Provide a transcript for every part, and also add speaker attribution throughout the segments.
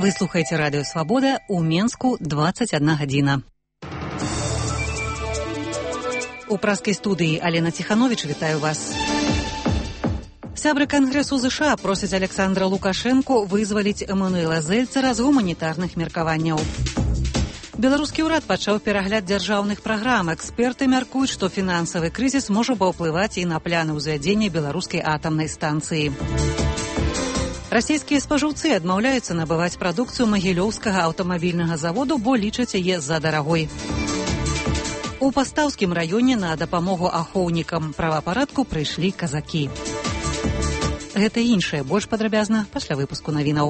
Speaker 1: Вы слухаеце радыё «Свабода», у Менску 21 гадзіна. У праскай студыі Алена Ціхановіч, вітаю вас. Сябры Кангрэсу ЗША просяць Александра Лукашэнку вызваліць Эммануэла Зельцера з гуманітарных меркаванняў. Беларускі ўрад пачаў перагляд дзяржаўных праграм. Эксперты мяркуюць, што фінансавы крызіс можа паўплываць і на пляны ўзвядзення беларускай атамнай станцыі. Расійскія спажыўцы адмаўляюцца набываць прадукцыю магілёўскага аўтамабільнага заводу, бо лічаць яе за дарагой. У Пастаўскім раёне на дапамогу ахоўнікам правапарадку прыйшлі казакі. Гэта і іншае больш падрабязна пасля выпуску навінаў.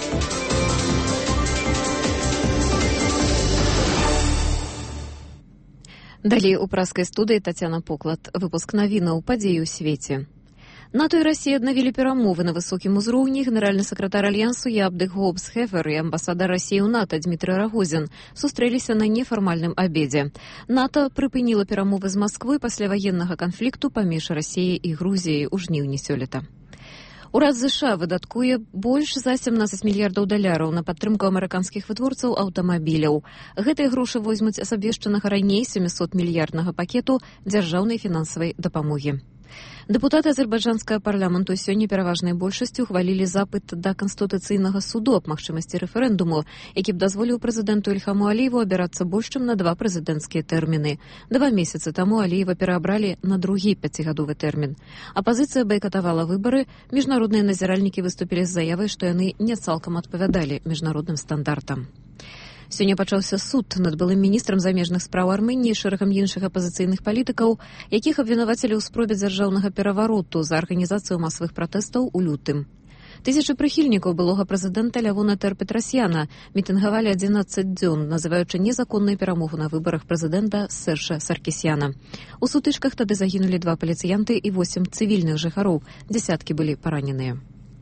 Speaker 2: Далей у праскай студыі Тацяна Поклад. Выпуск навінаў падзеі ў свеце. НАТО і Расія аднавілі перамовы на высокім узроўні. Генеральны сакратар альянсу Ябдых Гоббс-Хефер і амбасадар Расіі ў НАТО Дмітрый Рагозін сустрэліся на нефармальным абедзе. НАТО прыпыніла перамовы з Масквой пасля ваеннага канфлікту паміж Расіяй і Грузіяй у жніўні сёлета. Урад ЗША выдаткуе больш за 17 мільярдаў даляраў на падтрымку амерыканскіх вытворцаў аўтамабіляў. Гэтыя грошы возьмуць з абвешчанага раней 700-мільярднага пакету дзяржаўнай фінансавай дапамогі. Дэпутаты азербайджанскага парламенту сёння пераважнай большасцю хвалілі запыт да Канстытуцыйнага суду аб магчымасці рэферэндуму, які б дазволіў прэзідэнту Ільхаму Аліеву абірацца больш чым на 2 прэзідэнцкія тэрміны. 2 месяцы таму Аліева пераабралі на другі 5-гадовы тэрмін. Апазіцыя байкатавала выбары, міжнародныя назіральнікі выступілі з заявай, што яны не цалкам адпавядалі міжнародным стандартам. Сёння пачаўся суд над былым міністрам замежных спраў Арменіі і шэрагам іншых апазіцыйных палітыкаў, якіх абвінавацілі ў спробе дзяржаўнага перавароту за арганізацыю масавых пратэстаў у лютым. Тысячы прыхільнікаў былога прэзідэнта Лявона Тер-Петрасьяна мітынгавалі 11 дзён, называючы незаконную перамогу на выбарах прэзідэнта Сержа Саркісяна. У сутычках тады загінулі 2 паліцыянты і 8 цывільных жыхароў, дзясяткі былі параненыя.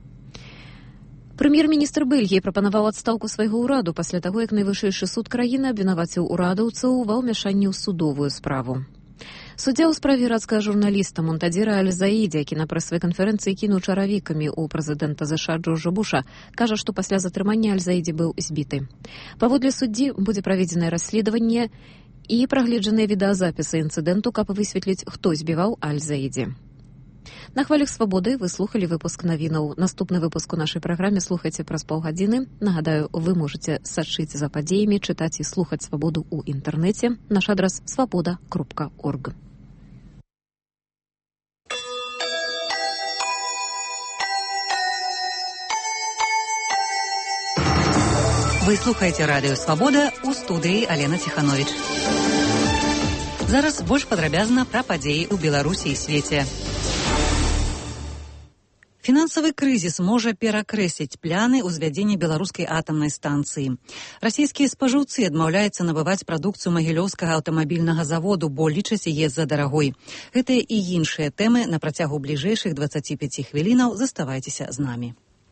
Speaker 2: Прэм'ер-міністр Бельгіі прапанаваў адстаўку свайго ўраду пасля таго, як найвышэйшы суд краіны абвінаваціў урадаўцаў ва ўмяшанні ў судовую справу. Суддзя ў справе іракскага журналіста Монтадзіра Аль-Заіді, які на прэсавай канферэнцыі кінуў чаравікамі ў прэзідэнта ЗША Джорджа Буша, кажа, што пасля затрымання Аль-Заіді быў збіты. Паводле суддзі будзе праведзенае расследаванне і прагледжаныя відэазапісы інцыдэнту, каб высветліць, хто збіваў Аль-Заіді. На хвалях «Свабоды» вы слухалі выпуск навінаў. Наступны выпуск у нашай праграме слухайце праз паўгадзіны. Нагадаю, вы можаце сачыць за падзеямі, чытаць і слухаць «Свабоду» ў інтэрнэце. Наш адрас swaboda.org.
Speaker 1: Вы слухаеце радыё «Свабода», у студыі Алена Ціхановіч. Зараз больш падрабязна пра падзеі ў Беларусі і свеце. Фінансавы крызіс можа перакрэсліць пляны ўзвядзення беларускай атамнай станцыі. Расійскія спажыўцы адмаўляюцца набываць прадукцыю магілёўскага аўтамабільнага заводу, бо лічаць яе за дарагой. Гэтыя і іншыя тэмы на працягу бліжэйшых 25 хвілінаў. Заставайцеся з намі.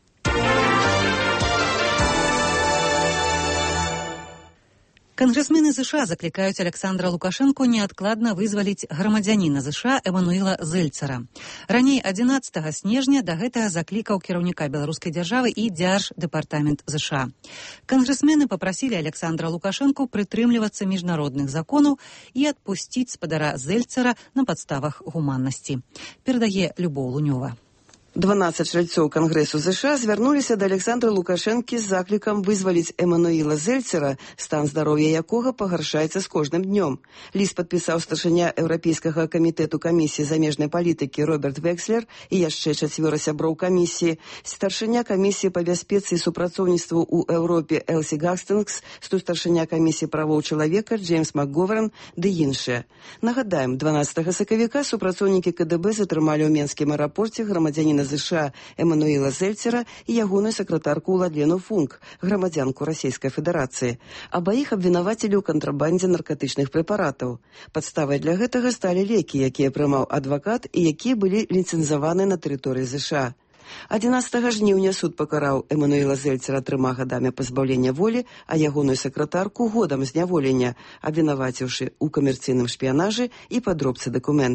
Speaker 1: Кангрэсмены ЗША заклікаюць Александра Лукашэнку неадкладна вызваліць грамадзяніна ЗША Эммануэла Зельцера. Раней 11 снежня да гэтага заклікаў кіраўніка беларускай дзяржавы і дзярждэпартамент ЗША. Кангрэсмены папрасілі Александра Лукашэнку прытрымлівацца міжнародных законаў і адпусціць спадара Зельцера на падставах гуманнасці. Перадае Любоў Лунёва.
Speaker 3: 12 чальцоў Кангрэсу ЗША звярнуліся да Александра Лукашэнкі з заклікам вызваліць Эммануэла Зельцера, стан здароўя якога пагаршаецца з кожным днём. Ліст падпісаў старшыня Еўрапейскага камітэту камісіі замежнай палітыкі Роберт Векслер і яшчэ 4 сяброў камісіі, старшыня камісіі па бяспецы і супрацоўніцтву ў Еўропе Элсі Гастынгс, старшыня камісіі правоў чалавека Джеймс МакГоверн ды іншыя. Нагадаем, 12 сакавіка супрацоўнікі КДБ затрымалі ў Менскім аэрапорце грамадзяніна ЗША Эммануэла Зельцера і ягоную сакратарку Ладлену Функ, грамадзянку Расійскай Федэрацыі. Абаіх абвінавацілі ў кантрабандзе наркатычных прэпаратаў. Падставай для гэтага сталі лекі, якія прымаў адвакат і якія былі ліцэнзаваны на тэрыторыі ЗША. 11 жніўня суд пакараў Эммануэла Зельцера 3 гадамі пазбаўлення волі, а ягоную сакратарку годам зняволення, абвінаваціўшы ў камерцыйным шпіянажы і падробцы дакументаў.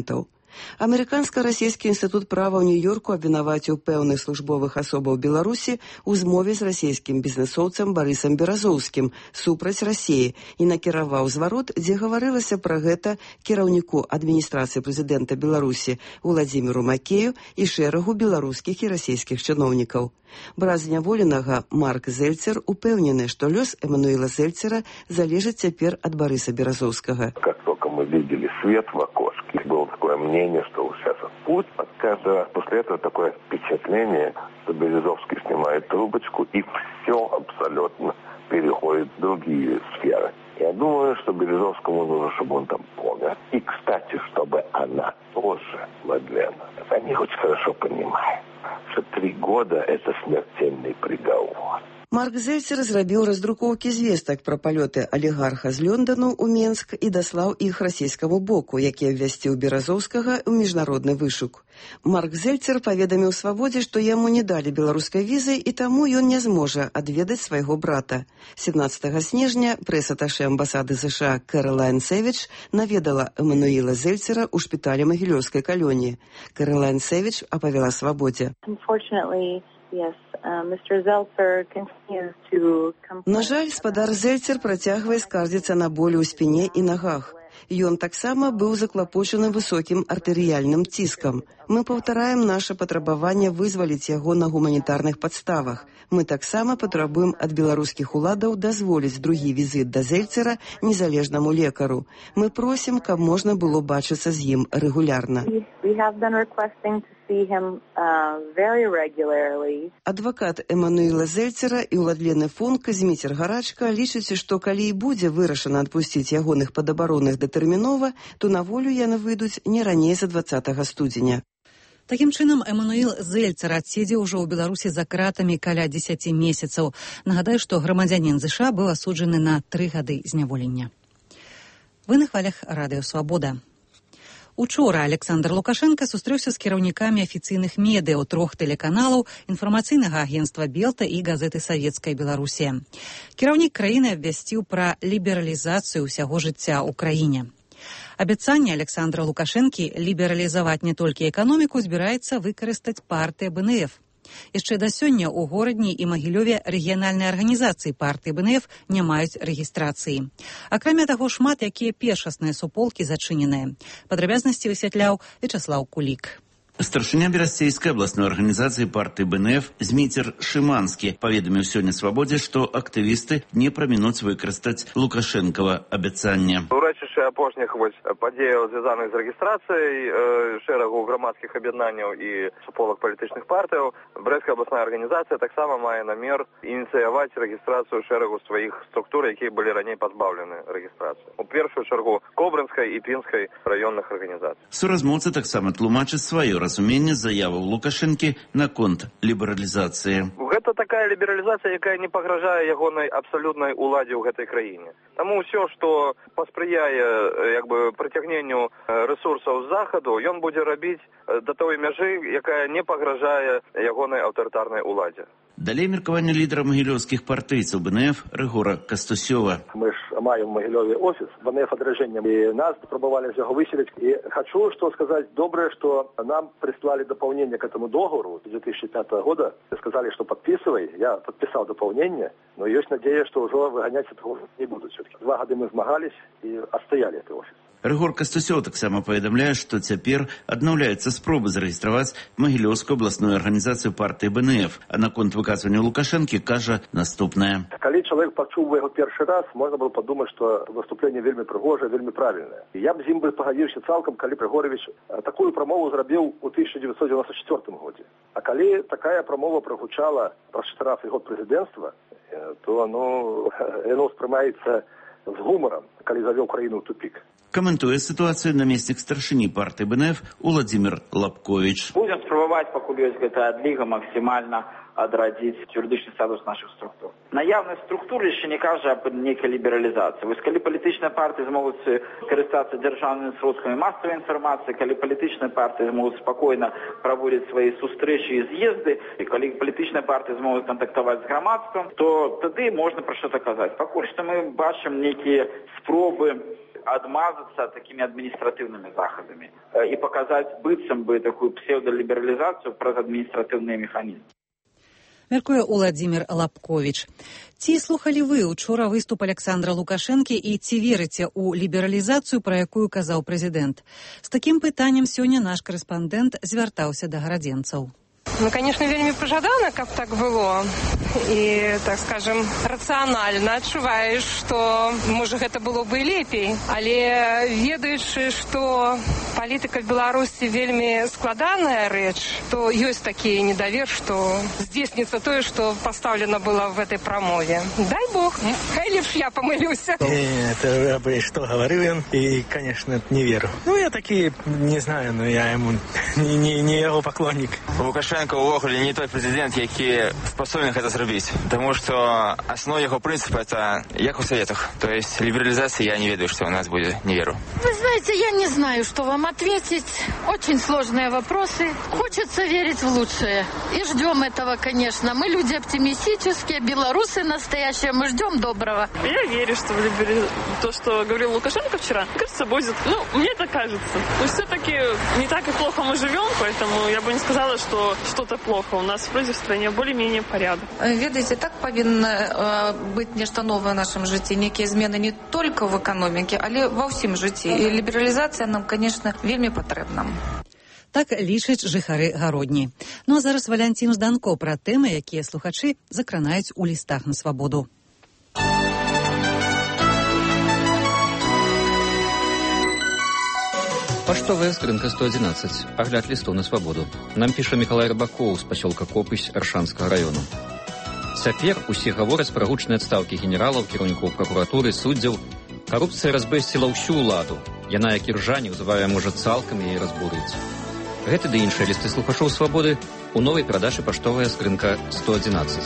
Speaker 3: Амерыканска-расійскі інстытут права ў Нью-Йорку абвінаваціў пэўных службовых асобаў Беларусі ў змове з расійскім бізнэсоўцам Барысам Беразоўскім супраць Расіі і накіраваў зварот, дзе гаварылася пра гэта кіраўніку адміністрацыі прэзідэнта Беларусі Уладзіміру Макею і шэрагу беларускіх і расійскіх чыноўнікаў. Брат зняволенага Марк Зельцер упэўнены, што лёс Эмануіла Зельцера залежыць цяпер ад Барыса Беразоўскага.
Speaker 4: Как только мы видели свет в окошке, было такое мнение, что сейчас путь. Каждый раз после этого такое впечатление, что Березовский снимает трубочку и все абсолютно переходит в другие сферы. Я думаю, что Березовскому нужно, чтобы он там помер. И, кстати, чтобы она тоже, Мадлена, они очень хорошо понимают, что 3 года – это смертельный приговор.
Speaker 3: Марк Зельцер зрабіў раздрукоўкі звестак пра палёты алігарха з Лёндану ў Менск і даслаў іх расійскаму боку, які абвясціў Беразоўскага ў міжнародны вышук. Марк Зельцер паведаміў Свабодзе, што яму не далі беларускай візы і таму ён не зможа адведаць свайго брата. 17 снежня прэс-аташэ амбасады США Кэролайн Сэвідж наведала Эмануіла Зельцера ў шпіталі Магілёўскай калоніі. Кэролайн Сэвідж апавяла Свабодзе. На жаль, спадар Зельцер працягвае скардзіцца на болі ў спіне і нагах. Ён таксама быў заклапочаны высокім артэрыяльным ціскам. Мы паўтараем наша патрабаванне вызваліць яго на гуманітарных падставах. Мы таксама патрабуем ад беларускіх уладаў дазволіць другі візіт да Зельцера незалежнаму лекару. Мы просім, каб можна было бачыцца з ім рэгулярна. Адвакат Эмануіла Зельцера і ўладлены фонд Казіміцер Гарачка лічыць, што калі і будзе вырашана адпусціць ягоных падабаронных датэрмінова, то на волю яны выйдуць не раней за 20 студзеня.
Speaker 1: Такім чынам, Эмануіл Зельцер адседзеў ужо ў Беларусі за кратамі каля 10 месяцаў. Нагадаю, што грамадзянін ЗША быў асуджаны на 3 гады зняволення. Вы на хвалях Радыё Свабода. Учора Александр Лукашенко сустрэўся з кіраўнікамі афіцыйных медыа ў 3 тэлеканалаў, інфармацыйнага агенцтва «Белта» і газеты «Савецкая Беларусія». Кіраўнік краіны абвясціў пра лібералізацыю ўсяго жыцця ў краіне. Абяцанне Александра Лукашэнкі лібералізаваць не толькі эканоміку збіраецца выкарыстаць партыя БНФ. Яшчэ да сёння ў Горадні і Магілёве рэгіянальныя арганізацыі партыі БНФ не маюць рэгістрацыі. Акрамя таго, шмат якія першасныя суполкі зачыненыя. Падрабязнасці высвятляў Вячаслаў Кулік.
Speaker 5: Старшыня Берасцейскай абласной арганізацыі партыі БНФ Зміцер Шыманскі паведаміў сёння Свабодзе, што актывісты не прамінуць выкарыстаць Лукашэнкава абяцанне.
Speaker 4: Урачышча апошніх падзеяў, звязаных з рэгістрацыяй шэрагу грамадскіх аб'яднанняў і суполак палітычных партыяў, Брэсцкая абласная арганізацыя таксама мае намер ініцыяваць рэгістрацыю шэрагу сваіх структур, якія былі раней пазбаўлены рэгістрацыі. У першую чаргу Кобрынскай і Пінскай раённых арганізацый.
Speaker 5: Суразмоўца таксама тлумачыць сваё разуменне заяваў Лукашэнкі наконт лібералізацыі.
Speaker 4: Гэта такая лібералізацыя, якая не пагражае ягонай абсалютнай уладзе ў гэтай краіне. Таму ўсё, што паспрыяе прыцягненню рэсурсаў з захаду, ён будзе рабіць да той мяжы, якая не пагражае ягонай аўтарытарнай уладзе.
Speaker 5: Далей меркаванне лідара магілёўскіх партыйцаў БНФ Рыгора Кастусёва.
Speaker 6: Мы ж маем у Магілёве офіс БНФ адраджэннем, і нас спрабавалі з яго выселіць. І хочу што сказаць добрае, што нам прислали дополнение к этому договору 2005 года. Сказали, что подписывай. Я подписал дополнение, но есть надея, что уже выгонять этого не будут. Все-таки 2 года мы змагались и отстояли этот офис.
Speaker 5: Рыгор Кастусёў таксама паведамляе, што цяпер аднаўляецца спробы зарэгістраваць Магілёўскую абласную арганізацыю партыі БНФ, а наконт выказвання Лукашэнкі кажа наступнае.
Speaker 6: Калі чалавек пачуў яго першы раз, можна было падумаць, што выступленне вельмі прыгожае, вельмі правільнае. Я б з ім бы пагадзіўся цалкам, калі Прыгоравіч такую прамову зрабіў у 1994 годзе. А калі такая прамова прагучала праз 14 год прэзідэнцтва, то яно ўспрымаецца з гумарам, калі завёў краіну ў тупік.
Speaker 5: Каментуе сітуацыю намеснік старшыні партыі БНФ Уладзімір Лапковіч.
Speaker 7: Будем спрабаваць, пакуль ёсць гэтая адліга, максімальна адрадзіць юрыдычны статус нашых структур. Наяўнасць структур яшчэ не кажа аб нейкай лібералізацыі. Вось калі палітычныя партыі змогуць карыстацца дзяржаўнымі сродкамі масавай інфармацыі, калі палітычныя партыі змогуць спакойна праводзіць свае сустрэчы і з'езды, і калі палітычныя партыі змогуць кантактаваць з грамадствам, то тады можна пра што-то казаць. Пакуль што мы бачым нейкія спробы отмазаться такими административными заходами и показать быццам бы такую псевдолиберализацию про административные механизмы.
Speaker 1: Мяркуе Уладзімір Лапковіч. Ці слухалі вы учора выступ Александра Лукашэнкі і ці верыце ў лібералізацыю, пра якую казаў прэзідэнт? З такім пытаннем сёння наш корэспандэнт звяртаўся да гарадзенцаў.
Speaker 8: Ну, конечно, вельмі пажадана, каб так было. І, так скажем, рацыянальна адчуваеш, што, можа, гэта было бы і лепей. Але ведаючы, што палітыка в Беларусі вельмі складаная рэч, то ёсць такі недавер, што здзейсніцца тое, што пастаўлена было в этой прамове. Дай Бог, хай лепш я памылюся.
Speaker 9: Это что говорил он, и, конечно, не верю. Ну, я таки, не знаю, но я ему не его поклонник.
Speaker 10: Лукашенко увогуле не той президент, який способен это зробить. Потому что основа его принципа это як у Советах. То есть либерализации я не ведаю, что у нас будет, не верю.
Speaker 11: Вы знаете, я не знаю, что вам ответить. Очень сложные вопросы. Хочется верить в лучшее. И ждем этого, конечно. Мы люди оптимистические, белорусы настоящие. Мы ждем доброго.
Speaker 12: Я верю, что то, что говорил Лукашенко вчера, кажется, будет. Ну, мне так кажется. Но все-таки не так и плохо мы живем, поэтому я бы не сказала, что что-то плохо. У нас вроде в стране более-менее порядок.
Speaker 13: Ведаеце, так павінна быць нешта новае ў нашым жыцці, некія змены не толькі в эканоміке, але ва ўсім жыцці. І лібералізацыя нам, конечно, вельмі патрэбна.
Speaker 1: Так лічаць жыхары Гародні. Ну а зараз Валянцін Жданко пра тэмы, якія слухачы закранаюць у лістах на свабоду.
Speaker 14: Паштовая скрынка 111. Агляд листов на свободу. Нам піша Миколай Рыбаков з пасёлка Копысь Аршанскага району. Цяпер усе гавораць пра гучныя адстаўкі генералаў, кіраўнікоў пракуратуры, суддзяў. Карупцыя разбэсціла ўсю ўладу. Яна, як і ржа, неўзабаве можа цалкам яе разбурыць. Гэты ды іншыя лісты слухачоў свабоды у новай перадачы паштовая скрынка 111.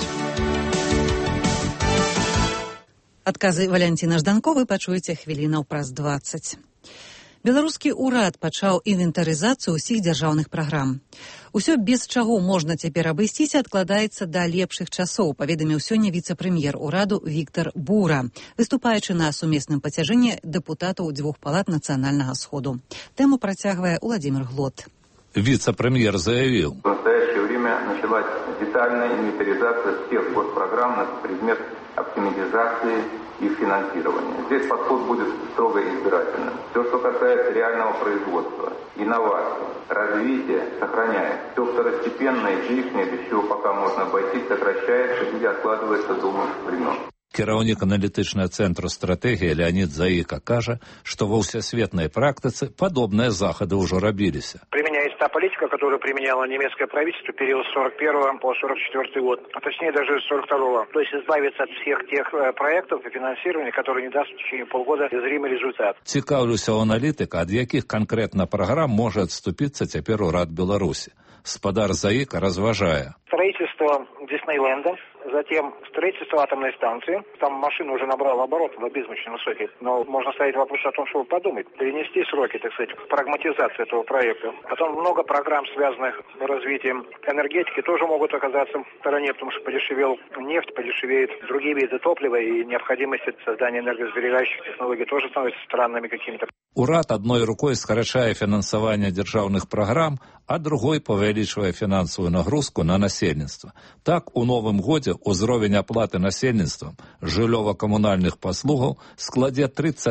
Speaker 1: Адказы Валянціна Жданко вы пачуеце хвілінаў праз 20. Беларускі ўрад пачаў інвентарызацыю ўсіх дзяржаўных праграм. Усё, без чаго можна цяпер абысціся, адкладаецца да лепшых часоў, паведаміў сёння віцэ-прэм'ер ураду Віктар Бура, выступаючы на сумесным пацяжэнні дэпутатаў дзвюх палат Нацыянальнага сходу. Тэму працягвае Уладзімір Глот.
Speaker 15: Вице-премьер заявил:
Speaker 16: в настоящее время началась детальная инвентаризация всех госпрограмм на предмет оптимизации их финансирования. Здесь подход будет строго избирательным. Все, что касается реального производства, инноваций, развития, сохраняется. Все второстепенное и лишнее, без чего пока можно обойтись, сокращается или откладывается до лучших времен.
Speaker 15: Кіраўнік аналітычнага цэнтру стратэгіі Леонид Заіка кажа, што ва ўсесветнай практыцы падобныя захады ўжо рабіліся.
Speaker 17: Применяется та политика, которую применяло немецкое правительство в период с 41 по 44 год, а точнее даже с 42. То есть избавиться от всех тех проектов и финансирования, которые не даст в течение полгода зримый результат.
Speaker 15: Цікаўлюся ў аналітыка, ад якіх канкрэтна праграм можа адступіцца цяпер урад Беларусі. Спадар Заіка разважае.
Speaker 17: Строительство Диснейленда, затем строительство атомной станции. Там машина уже набрала оборот безмочно высокий. Но можно ставить вопрос о том, чтобы подумать, перенести сроки, так сказать, прагматизации этого проекта. Потом много программ, связанных с развитием энергетики, тоже могут оказаться в стороне, потому что подешевел нефть, подешевеют другие виды топлива, и необходимость создания энергосберегающих технологий тоже становится странными какими-то.
Speaker 15: Урад одной рукой скарачае фінансаванне дзяржаўных праграм, а другой павялічвае фінансавую нагрузку на насельніцтва. Так, у новым годзе ўзровень аплаты насельніцтвам жыллёва-камунальных паслугаў складзе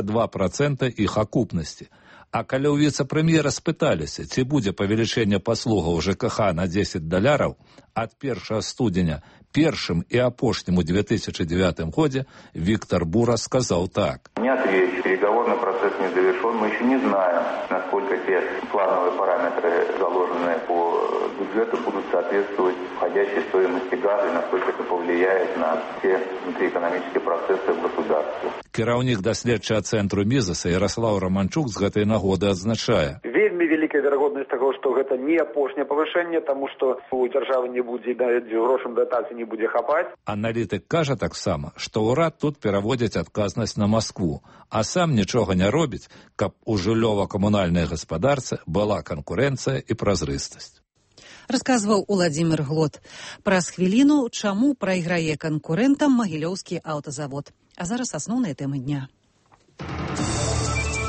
Speaker 15: 32% іх акупнасці. А калі ў віцэ-прэм'ера спыталіся, ці будзе павелічэнне паслугаў ЖКХ на $10 ад 1 студзеня першым і апошнім у 2009 годзе, Виктор Бура сказал так.
Speaker 16: Не отвечу, переговорный процесс не завершен, мы еще не знаем, насколько те плановые параметры, заложенные по бюджету, будут соответствовать входящей стоимости газа и насколько это повлияет на все внутриэкономические процессы в государстве.
Speaker 15: Кіраўнік даследчага цэнтру Мізаса Ярослав Романчук з гэтай нагоды адзначае.
Speaker 6: Вельмі вялікая верагоднасць таго, што гэта не апошняе павышэнне, таму што у дзяржавы не будзе грошам датацыі не будзе хапаць.
Speaker 15: Аналітык кажа таксама, што ўрад тут пераводзіць адказнасць на Маскву, а сам нічога не робіць, каб у жыллёва-камунальнай гаспадарцы была канкурэнцыя і празрыстасць.
Speaker 1: Расказваў Уладзімір Глот. Праз хвіліну, чаму прайграе канкурэнтам магілёўскі аўтазавод. А зараз асноўныя тэмы дня.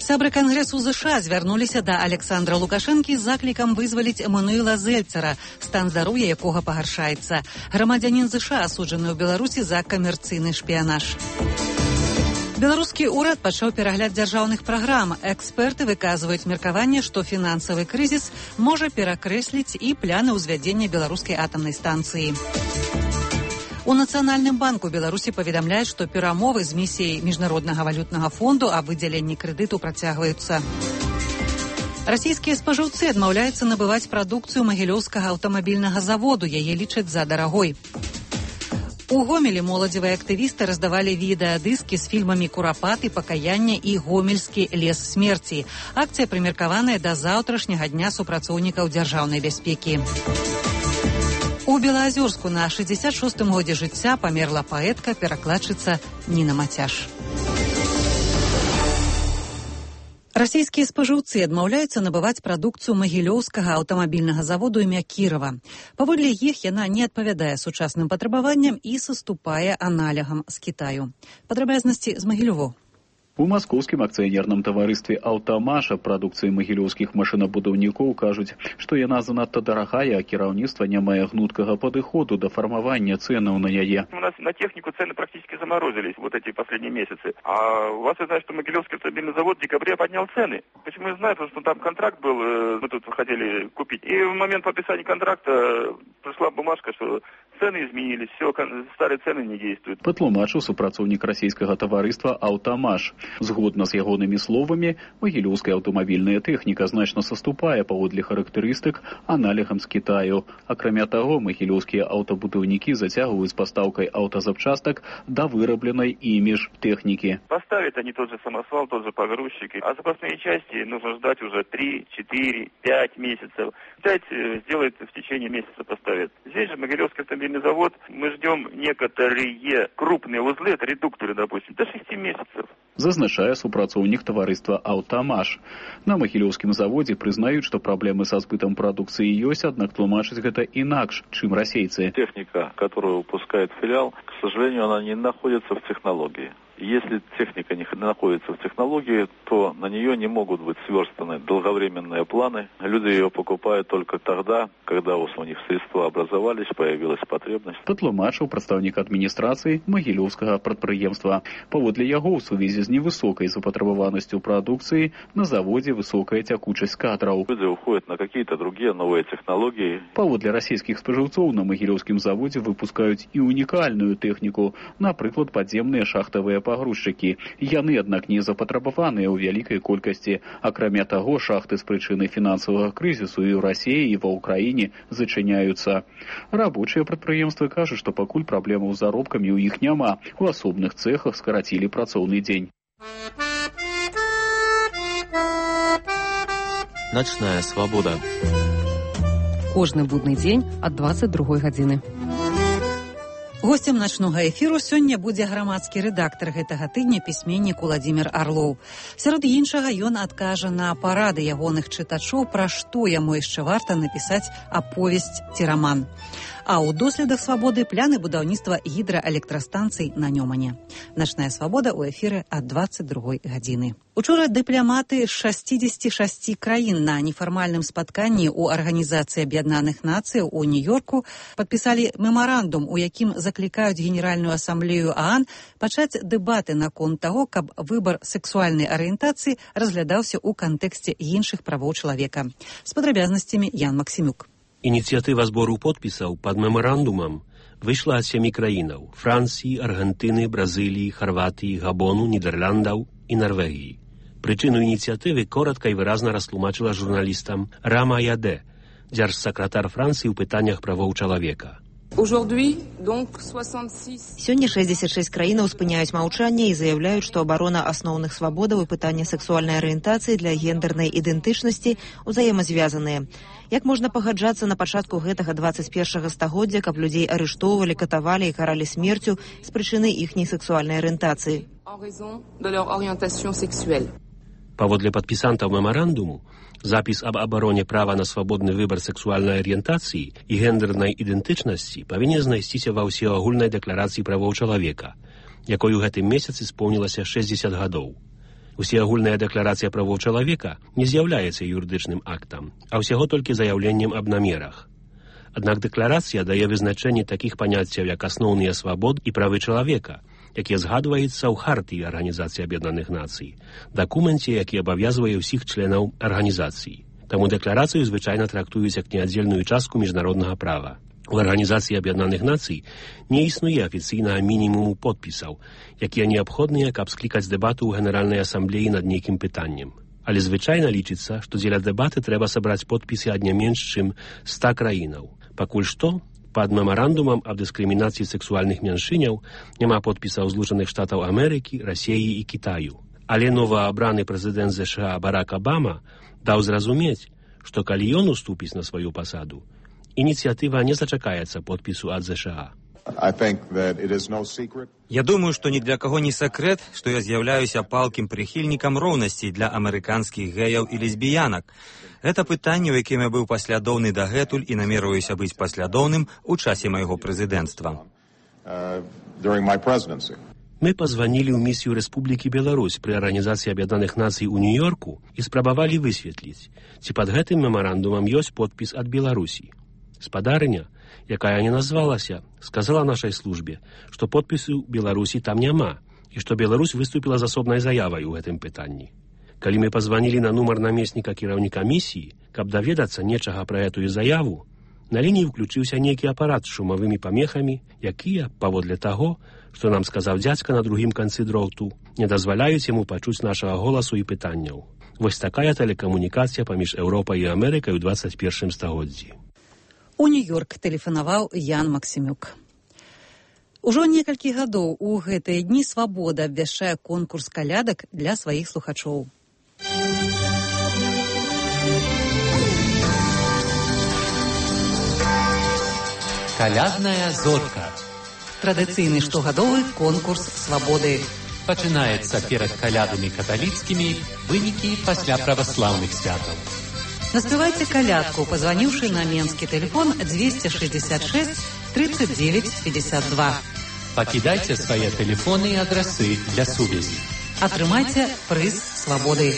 Speaker 1: Сябры Кангрэсу ЗША звярнуліся да Александра Лукашэнкі з заклікам вызваліць Эмануіла Зельцара, стан здароўя якога пагаршаецца. Грамадзянін ЗША асуджаны ў Беларусі за камерцыйны шпіянаж. Беларускі ўрад пачаў перагляд дзяржаўных праграм. Эксперты выказваюць меркаванне, што фінансавы крызіс можа перакрэсліць і пляны ўзвядзення беларускай атамнай станцыі. У Нацыянальным банку Беларусі паведамляюць, што перамовы з місіяй Міжнароднага валютнага фонду аб выдзяленні крэдыту працягваюцца. Расійскія спажыўцы адмаўляюцца набываць прадукцыю магілёўскага аўтамабільнага заводу, яе лічаць за дарагой. У Гомелі моладзевыя актывісты раздавалі відэадыскі з фільмамі «Курапаты», «Пакаянне» і «Гомельскі лес смерці». Акцыя прымеркаваная да заўтрашняга дня супрацоўнікаў дзяржаўнай бяспекі. У Белаазёрску на 66-м годзе жыцця памерла паэтка, перакладчыца Ніна Мацяш. Расійскія спажыўцы адмаўляюцца набываць прадукцыю магілёўскага аўтамабільнага заводу імя Кірова. Паводле іх яна не адпавядае сучасным патрабаванням і саступае аналягам з Кітаю. Падрабязнасці з Магілёву.
Speaker 18: У маскоўскім акцыянерным таварыстве «Аўтамаша» прадукцыі магілёўскіх машынабудаўнікоў кажуць, што яна занадта дарагая, а кіраўніцтва не мае гнуткага падыходу да фармавання цэнаў на яе.
Speaker 19: У нас на технику цены практически заморозились вот эти последние месяцы. А у вас, я знаю, что Могилевский автомобильный завод в декабре поднял цены. Почему я знаю? Потому что там контракт был, мы тут хотели купить. И в момент подписания контракта пришла бумажка, что цены изменились, все, старые цены не действуют.
Speaker 18: Патлумачыў супрацоўнік расійскага таварыства «Аўтамаш». Згодна з ягонымі словамі, магілёўская аўтамабільная тэхніка значна саступае паводле характарыстык аналягам з Кітаю. Акрамя таго, магілёўскія аўтабудаўнікі зацягваюць з пастаўкай аўтазапчастак да вырабленай імі ж тэхнікі.
Speaker 19: Поставят они тот же самосвал, тот же погрузчик, а запасные части нужно ждать уже 3, 4, 5 месяцев. 5 сделает в течение месяца поставят. Здесь же Могилёвский автомобильный завод, мы ждем некоторые крупные узлы, это редукторы, допустим, до 6 месяцев.
Speaker 18: Зазначае супрацоўнік таварыства «Аўтамаш». На магілёўскім заводзе прызнаюць, што праблемы са збытам прадукцыі ёсць, аднак тлумачыць гэта інакш, чым расейцы.
Speaker 20: Техника, которую выпускает филиал, к сожалению, она не находится в технологии. Если техника не находится в технологии, то на нее не могут быть сверстаны долговременные планы. Люди ее покупают только тогда, когда у них средства образовались, появилась потребность.
Speaker 18: Патлумачыў прадстаўнік адміністрацыі магілёўскага прадпрыемства. Паводле яго, у сувязі з невысокай запатрабаванасцю прадукцыі, на заводзе высокая цякучасць кадраў.
Speaker 20: Люди уходят на какие-то другие новые технологии.
Speaker 18: Паводле расійскіх спажыўцоў на магілёўскім заводзе выпускаюць і унікальную тэхніку, напрыклад, падземныя шахтавыя пагрузчыкі. Яны, аднак, не запатрабаваныя ў вялікай колькасці. Акрамя таго, шахты з прычыны фінансавага крызісу і ў Расіі, і ва ўкраіне зачыняюцца. Рабочыя прадпрыемствы кажуць, што пакуль праблемаў з заробкамі ў іх няма. У асобных цэхах скарацілі працоўны дзень.
Speaker 21: Начная свабода.
Speaker 22: Кожны будны дзень ад 22 гадзіны.
Speaker 1: Гостем начнога эфіру сёння будзе грамадскі рэдактар гэтага тыдня, пісьменнік Уладзімір Арлоў. Сярод іншага ён адкажа на парады ягоных чытачоў, пра што яму яшчэ варта напісаць аповесць ці раман. А ў доследах свабоды пляны будаўніцтва гідраэлектрастанцый на Нёмане. Начная свабода ў эфіры ад 22 гадзіны. Учора дыпламаты з 66 краін на нефармальным спатканні ў Арганізацыі Аб'яднаных Нацыяў у Нью-Йорку падпісалі мемарандум, у якім заклікаюць Генеральную асамблею ААН пачаць дэбаты наконт таго, каб выбар сексуальнай арыентацыі разглядаўся ў кантэксце іншых правоў чалавека. З падрабязнасцямі Ян Максімюк.
Speaker 21: Ініцыятыва збору подпісаў пад мемарандумам выйшла ад 7 краінаў: Францыі, Аргентыны, Бразыліі, Харватыі, Габону, Нідерландаў і Нарвегіі. Прычыну ініцыятывы коротка і выразна растлумачыла журналістам Рама Яде, дзяржсакратар Францыі ў пытаннях правоў чалавека.
Speaker 23: Сёння 66 краінаў спыняюць маўчанне і заяўляюць, што абарона асноўных свабодаў і пытанне сексуальнай арыентацыі для гендернай ідэнтычнасці ўзаемазвязаныя. Як можна пагаджацца на пачатку гэтага 21 стагоддзя, каб людзей арыштоўвалі, катавалі і каралі смерцю з прычыны іхняй сексуальнай арыентацыі?
Speaker 21: Паводле падпісантаў мемарандуму, запіс аб абароне права на свабодны выбар сексуальнай арыентацыі і гендернай ідэнтычнасці павінен знайсціся ва ўсеагульнай дэкларацыі правоў чалавека, якой у гэтым месяцы споўнілася 60 гадоў. Усеагульная дэкларацыя правоў чалавека не з'яўляецца юрыдычным актам, а ўсяго толькі заяўленнем аб намерах. Аднак дэкларацыя дае вызначэнне такіх паняццяў, як асноўныя свабоды і правы чалавека, якія згадваецца ў хартыі Арганізацыі Аб'яднаных Нацый, дакуменце, які абавязвае ўсіх членаў арганізацыі. Таму дэкларацыю звычайна трактуюць як неадзельную частку міжнароднага права. У Арганізацыі Аб'яднаных Нацый не існуе афіцыйнага мінімуму подпісаў, якія неабходныя, каб склікаць дэбату ў Генеральнай асамблеі над нейкім пытаннем. Але звычайна лічыцца, што дзеля дэбаты трэба сабраць подпісы ад не менш чым 100 краінаў. Пакуль што, пад мемарандумам аб дыскрымінацыі сексуальных меншыняў няма подпісаў Злучаных Штатаў Амерыкі, Расіі і Кітаю. Але новаабраны прэзідэнт ЗША Барак Абама даў зразумець, што калі ён уступіць на сваю пасаду, ініцыятыва не зачакаецца подпісу ад ЗША.
Speaker 2: Я думаю, што ні для каго не сакрэт, што я з'яўляюся палкім прыхільнікам роўнасці для амерыканскіх геяў і лесбіянак. Гэта пытанне, у якім я быў паслядоўны дагэтуль і намерваюся быць паслядоўным у часе майго прэзідэнцтва.
Speaker 21: Мы пазванілі ў місію Рэспублікі Беларусь пры Арганізацыі Аб'яднаных Нацый у Нью-Йорку і спрабавалі высветліць, ці пад гэтым мемарандумам ёсць подпіс ад Беларусі. Спадарыня, якая не назвалася, сказала нашай службе, што подпісу Беларусі там няма і што Беларусь выступіла з асобнай заявай у гэтым пытанні. Калі мы пазванілі на нумар намесніка кіраўніка місіі, каб даведацца нечага пра гэтую заяву, на лініі ўключыўся нейкі апарат з шумавымі памехамі, якія, паводле таго, што нам сказаў дзядзька на другім канцы дроту, не дазваляюць яму пачуць нашага голасу і пытанняў. Вось такая тэлекамунікацыя паміж Еўропай і Амерыкай у 21 стагоддзі.
Speaker 1: У Нью-Йорк тэлефанаваў Ян Максімюк. Ужо некалькі гадоў у гэтыя дні «Свабода» абвяшчае конкурс калядак для сваіх слухачоў.
Speaker 3: Калядная зорка.
Speaker 1: Традыцыйны штогадовы конкурс «Свабоды».
Speaker 3: Пачынаецца перад калядамі каталіцкімі, вынікі пасля праваслаўных святаў.
Speaker 1: Наспявайце калядку, пазваніўшы на менскі тэлефон 266 39 52.
Speaker 3: Пакідайце свае тэлефоны і адрасы для сувязі.
Speaker 1: Атрымайце прыз «Свабоды».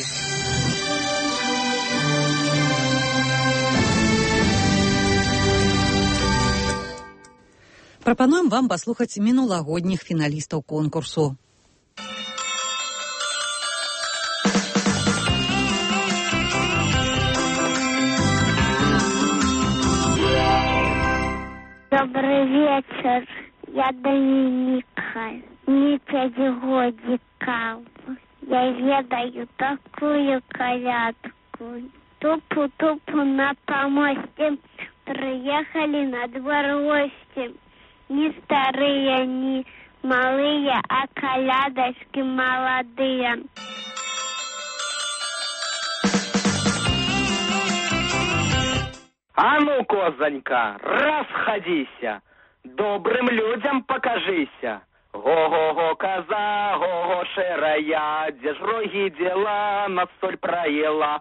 Speaker 1: Прапануем вам паслухаць мінулагодніх фіналістаў конкурсу.
Speaker 4: Добрый вечер, я Доминика, мне 5 годиков. Я ведаю такую колядку. Тупу-тупу на помосте, приехали на двор гости. Не старые, не малые, а колядочки молодые.
Speaker 24: А ну, козонька, расходися, добрым людям покажися. Го-го-го, коза, го-го, шерая, где ж роги дела, на соль проела.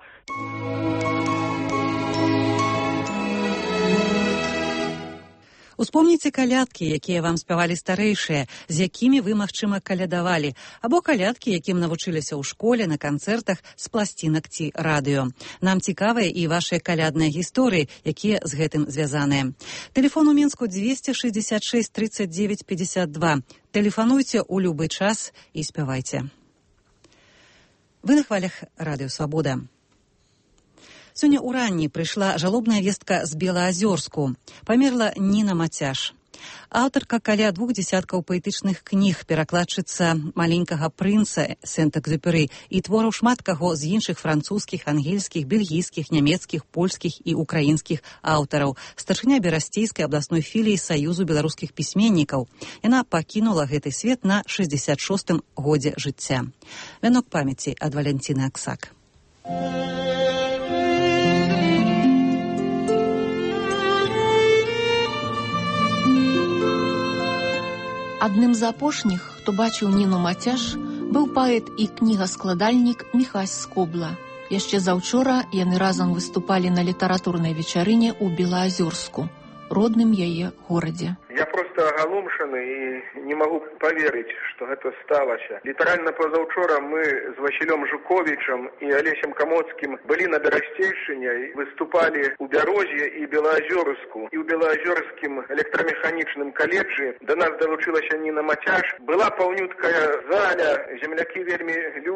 Speaker 1: Успомніце калядкі, якія вам спявалі старэйшыя, з якімі вы, магчыма, калядавалі, або калядкі, якім навучыліся ў школе, на канцэртах, з пласцінак ці радыё. Нам цікавыя і вашыя калядныя гісторыі, якія з гэтым звязаныя. Тэлефон у Мінску 266 39 52. Тэлефануйце ў любы час і спявайце. Вы на хвалях радыё «Свабода». Сёння ўранні прыйшла жалобная вестка з Белаазёрску. Памерла Ніна Мацяш. Аўтарка каля 2 дзясяткаў паэтычных кніг, перакладчыца «Маленькага прынца» Сент-Экзюпері і твораў шмат каго з іншых французскіх, ангельскіх, бельгійскіх, нямецкіх, польскіх і украінскіх аўтараў. Старшыня Берасцейскай абласной філіі Саюзу беларускіх пісьменнікаў. Яна пакінула гэты свет на 66-м годзе жыцця. Вянок памяці ад Валянціны Аксак.
Speaker 25: Адным з апошніх, хто бачыў Ніну Мацяш, быў паэт і кнігаскладальнік Міхась Скобла. Яшчэ заўчора яны разам выступалі на літаратурнай вечарыне ў Белаазёрску, родным яе горадзе.
Speaker 5: Я просто оголомшаны и не могу поверить, что это сталося. Литерально позавчора мы с Василем Жуковичем и Олесем Комоцким были на Берестейщине, выступали у Бярозья и Белоозерску. И у Белоозерским электромеханичным колледжи до нас долучилась Ніна Матяш. Была полнюткая заля, земляки вельми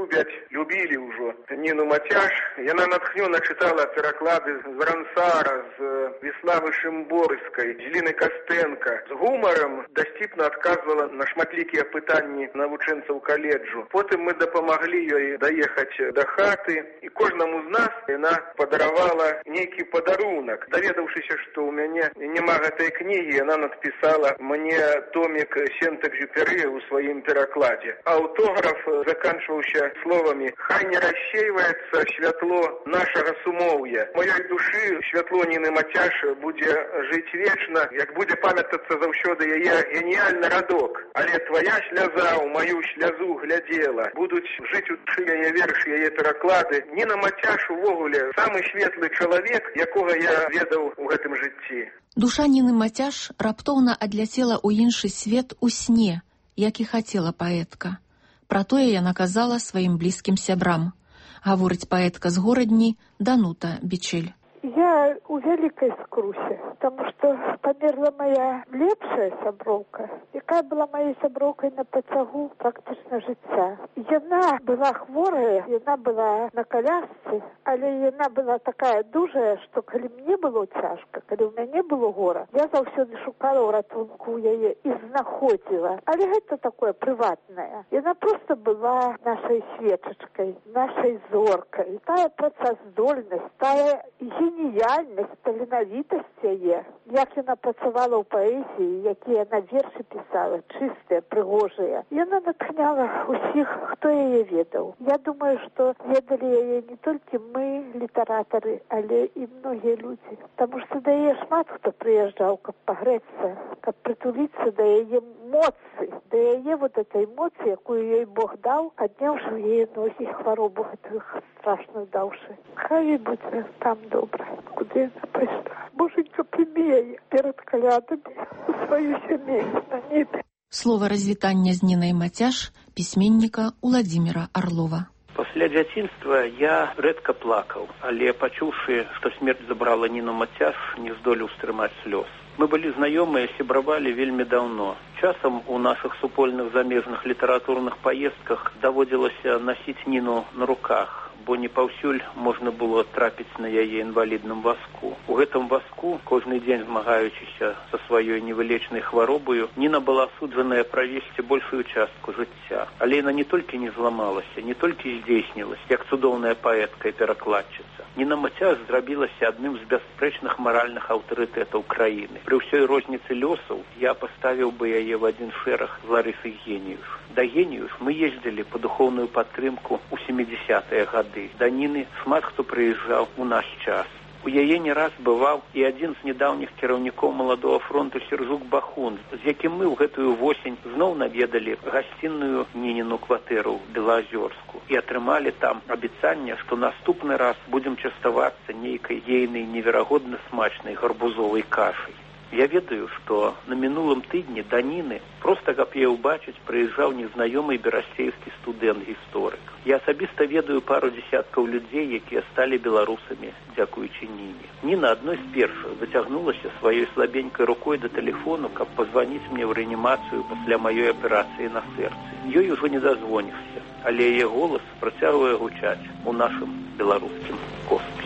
Speaker 5: любили уже Ніну Матяш. Яна натхненно читала переклады з Рансара, з Віслави Шимборської, з Ліни Костенко. З гумором дасціпна адказвала на шматлікія пытанні навучэнцаў каледжу. Потым мы дапамаглі ёй даехаць да хаты, і кожнаму з нас яна падаравала нейкі падарунак. Даведаўшыся, што ў мяне няма гэтай кнігі, яна надпісала мне томік Сент-Экзюпері ў сваім перакладзе. Аўтограф заканчваўся словамі «Хай не рассейваецца святло нашага сумоўя. Маёй душы святло Ніны Матяш будзе жыць вечна, як будзе памятацца заўсёды яе геніальны радок. Але твая сляза ў маю слязу глядзела. Будуць жыць у душы яе вершы, яе пераклады. Ніна Матяш увогуле самы светлы чалавек, якога я ведаў у гэтым жыцці.
Speaker 25: Душа Ніны Матяш раптоўна адляцела ў іншы свет у сне, як і хацела паэтка. Пра тое яна казала сваім блізкім сябрам. Гаворыць паэтка з горадні Данута Бичель.
Speaker 7: Я у вялікай скрусе, таму што памерла моя лепшая сяброўка, якая была маёй сяброўкай на працягу практычна жыцця. Яна была хворая, яна была на калясцы, але яна была такая дужая, што калі мне было цяжка, калі ў мяне было гора, я заўсёды шукала ў ратунку яе і знаходзіла. Але гэта такое прыватнае. Яна проста была нашай свечачкай, нашай зоркай. Тая працаздольнасць, тая геніяльнасць, таленавітасць яе, як яна працавала ў паэзіі, якія яна вершы пісала, чыстыя, прыгожыя. Яна натхняла ўсіх, хто яе ведаў. Я думаю, што ведалі яе не толькі мы, літаратары, але і многія людзі. Таму што да яе шмат хто прыязджаў, каб пагрэцца, каб прытуліцца да яе моцы, да яе вот этой моцы, якую ёй Бог даў, адняўшы ў яе ногі хваробу гэтых страшную даўшы. Хай будзе там добра, куды яна пайшла. Боженька, прымі яе перад калядамі у сваю сямейку на небе.
Speaker 25: Слова развітання з Нінай Матяш пісьменніка Уладзіміра Арлова.
Speaker 8: Пасля дзяцінства я рэдка плакаў, але пачуўшы, што смерць забрала Ніну Матяш, не здолеў стрымаць слёз. Мы былі знаёмыя, сябравалі вельмі даўно. Часам у нашых супольных замежных літаратурных паездках даводзілася насіць Ніну на руках, бо не паўсюль можна было трапіць на яе інвалідным вазку. У гэтым вазку, кожны дзень змагаючыся са сваёй невылечнай хваробаю, Ніна была асуджаная правесці большую частку жыцця. Але яна не толькі не зламалася, не толькі здзейснілася, як цудоўная паэтка і перакладчыца. Ніна Матяш зрабілася адным з бясспрэчных маральных аўтарытэтаў краіны. Пры ўсёй розніцы лёсаў я паставіў бы яе в адзін шэраг з Ларысай Геніюш. Да Геніюш мы ездзілі па духоўную падтрымку ў 70-е гады. Да Ніны шмат хто прыязджаў у наш час. У яе не раз бываў і адзін з нядаўніх кіраўнікоў маладога фронту Сержук Бахун, з якім мы ў гэтую восень зноў наведалі гасцінную Нініну кватэру ў Белаазёрску і атрымалі там абяцанне, што наступны раз будзем частавацца нейкай ейнай неверагодна смачнай гарбузовай кашай. Я ведаю, што на мінулым тыдні да Ніны, проста каб яе ўбачыць, прыязджаў незнаёмы берасцейскі студэнт-гісторык. Я асабіста ведаю пару дзесяткаў людзей, якія сталі беларусамі дзякуючы Ніне. Ніна адной з першых зацягнулася сваёй слабенькай рукой да тэлефону, каб пазваніць мне ў рэанімацыю пасля маёй аперацыі на сэрцы. Ёй ужо не дазвонішся, але яе голас працягвае гучаць у нашым беларускім космосе.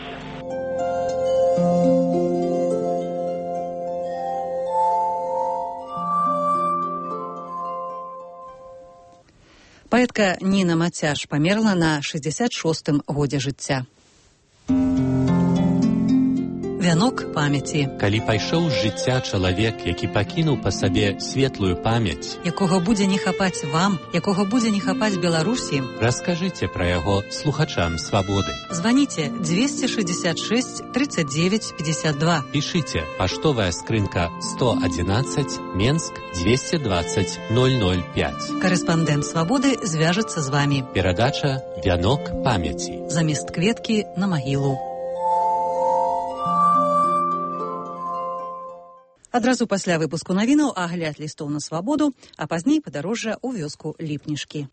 Speaker 1: Паэтка Ніна Матяш памерла на 66-м годзе жыцця. Вянок памяці.
Speaker 21: Калі пайшоў з жыцця чалавек, які пакінуў па сабе светлую памяць,
Speaker 1: якога будзе не хапаць вам, якога будзе не хапаць Беларусі,
Speaker 21: раскажыце пра яго слухачам свабоды.
Speaker 1: Званіце 266 39 52.
Speaker 21: Пішыце паштовая скрынка 111 Менск 220 005.
Speaker 1: Карэспандэнт свабоды звяжацца з вамі.
Speaker 21: Перадача «Вянок памяці».
Speaker 1: Замест кветкі на магілу. Адразу пасля выпуску навінаў агляд лістоў на свабоду, а пазней падарожжа ў вёску Ліпнішкі.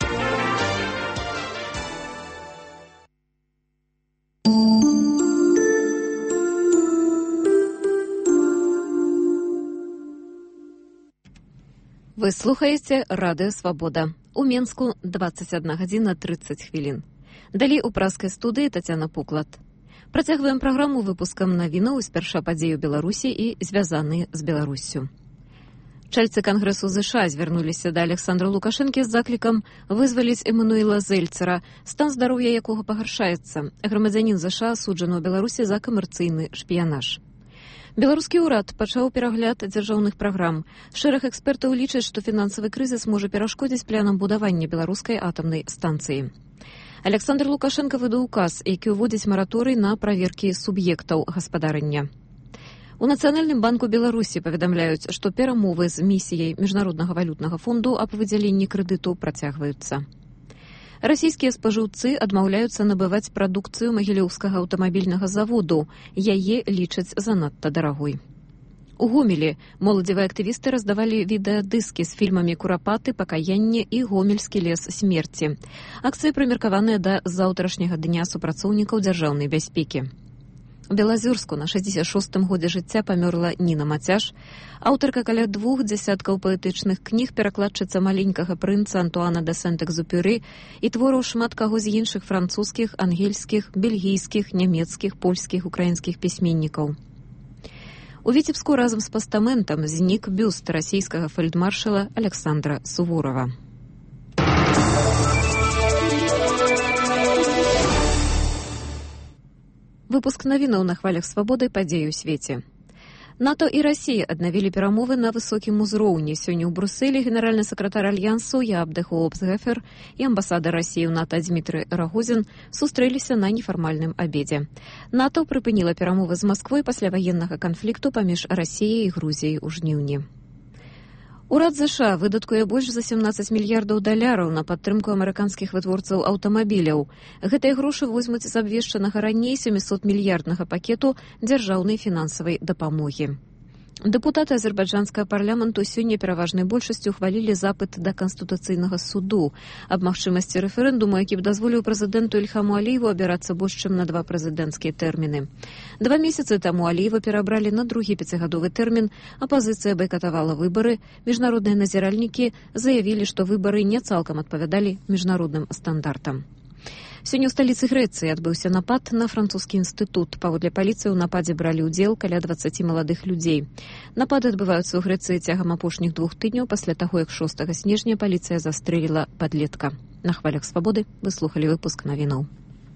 Speaker 9: Вы слухаеце радыё «Свабода». У Менску 21 гадзіна 30 хвілін. Далей у праскай студыі Тацяна Пуклад. Працягваем праграму выпускам навінаў з першападзей у Беларусі і звязаныя з Беларуссю. Чальцы Кангрэсу ЗША звярнуліся да Александра Лукашэнкі з заклікам вызваліць Эмануіла Зельцара, стан здароўя якога пагаршаецца. Грамадзянін ЗША асуджаны ў Беларусі за камерцыйны шпіянаж. Беларускі ўрад пачаў перагляд дзяржаўных праграм. Шэраг экспертаў лічаць, што фінансавы крызіс можа перашкодзіць планам будавання беларускай атамнай станцыі. Александр Лукашенко выдаў указ, які ўводзіць мараторый на праверкі суб'ектаў гаспадарання. У Нацыянальным банку Беларусі паведамляюць, што перамовы з місіяй Міжнароднага валютнага фонду аб выдзяленні крэдыту працягваюцца. Расійскія спажыўцы адмаўляюцца набываць прадукцыю магілёўскага аўтамабільнага заводу. Яе лічаць занадта дарагой. У Гомелі моладзевыя актывісты раздавалі відэадыскі з фільмамі «Курапаты», «Пакаянне» і «Гомельскі лес смерці». Акцыі прымеркаваныя да заўтрашняга дня супрацоўнікаў дзяржаўнай бяспекі. У Белазерску на 66-м годзе жыцця памёрла Ніна Мацяш, аўтарка каля 2 дзясяткаў паэтычных кніг, перакладчыца «Маленькага прынца» Антуана де Сент-Экзюпері і твораў шмат каго з іншых французскіх, ангельскіх, бельгійскіх, нямецкіх, польскіх, украінскіх пісьменнікаў. У Віцебску разам з пастаментам знік бюст расійскага фельдмаршала Александра Суворова. Выпуск навінаў на хвалях свабоды падзеі ў свеце. НАТО і Расія аднавілі перамовы на высокім узроўні. Сёння ў Брусэлі генеральны сакратар Альянсу Яабдэх Оопсгэфер і амбасадар Расіі ў НАТО Дмітрый Рагозін сустрэліся на нефармальным абедзе. НАТО прыпыніла перамовы з Масквой пасля ваеннага канфлікту паміж Расіяй і Грузіяй у жніўні. Урад ЗША выдаткуе больш за $17 мільярдаў на падтрымку амерыканскіх вытворцаў аўтамабіляў. Гэтыя грошы возьмуць з абвешчанага раней 700-мільярднага пакету дзяржаўнай фінансавай дапамогі. Дэпутаты азербайджанскага парламенту сёння пераважнай большасцю ухвалілі запыт да Канстытуцыйнага суду аб магчымасці рэферэндуму, які б дазволіў прэзідэнту Ільхаму Аліеву абірацца больш чым на 2 прэзідэнцкія тэрміны. 2 месяцы таму Аліева перабралі на другі 5-гадовы тэрмін, апазіцыя байкатавала выбары, міжнародныя назіральнікі заявілі, што выбары не цалкам адпавядалі міжнародным стандартам. Сёння ў сталіцы Грэцыі адбыўся напад на французскі інстытут. Паводле паліцыі ў нападзе бралі ўдзел каля 20 маладых людзей. Напады адбываюцца ў Грэцыі цягам апошніх 2 тыдняў пасля таго, як 6 снежня паліцыя застрэліла падлетка. На хвалях свабоды вы слухалі выпуск навінаў.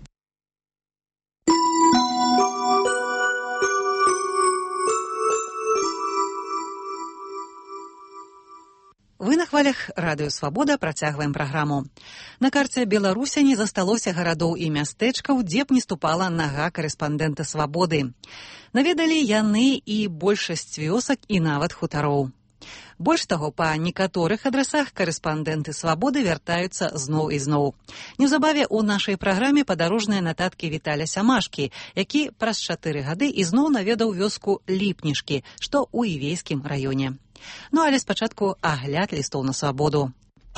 Speaker 1: Вы на хвалях радыё «Свабода» працягваем праграму. На карце Беларуся не засталося гарадоў і мястэчкаў, дзе б не ступала нага карэспандэнта «Свабоды». Наведалі яны і большасць вёсак і нават хутароў. Больш таго, па некаторых адрасах карэспандэнты «Свабоды» вяртаюцца зноў і зноў. Неўзабаве ў нашай праграме падарожныя нататкі Віталя Сямашкі, які праз 4 гады ізноў наведаў вёску Ліпнішкі, што ў Івейскім раёне. Ну, але спачатку агляд лістоў на свабоду.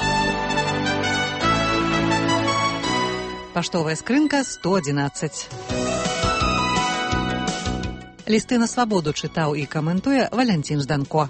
Speaker 1: Паштовая скрынка 111. Лісты на свабоду чытаў і каментуе Валянцін Жданко.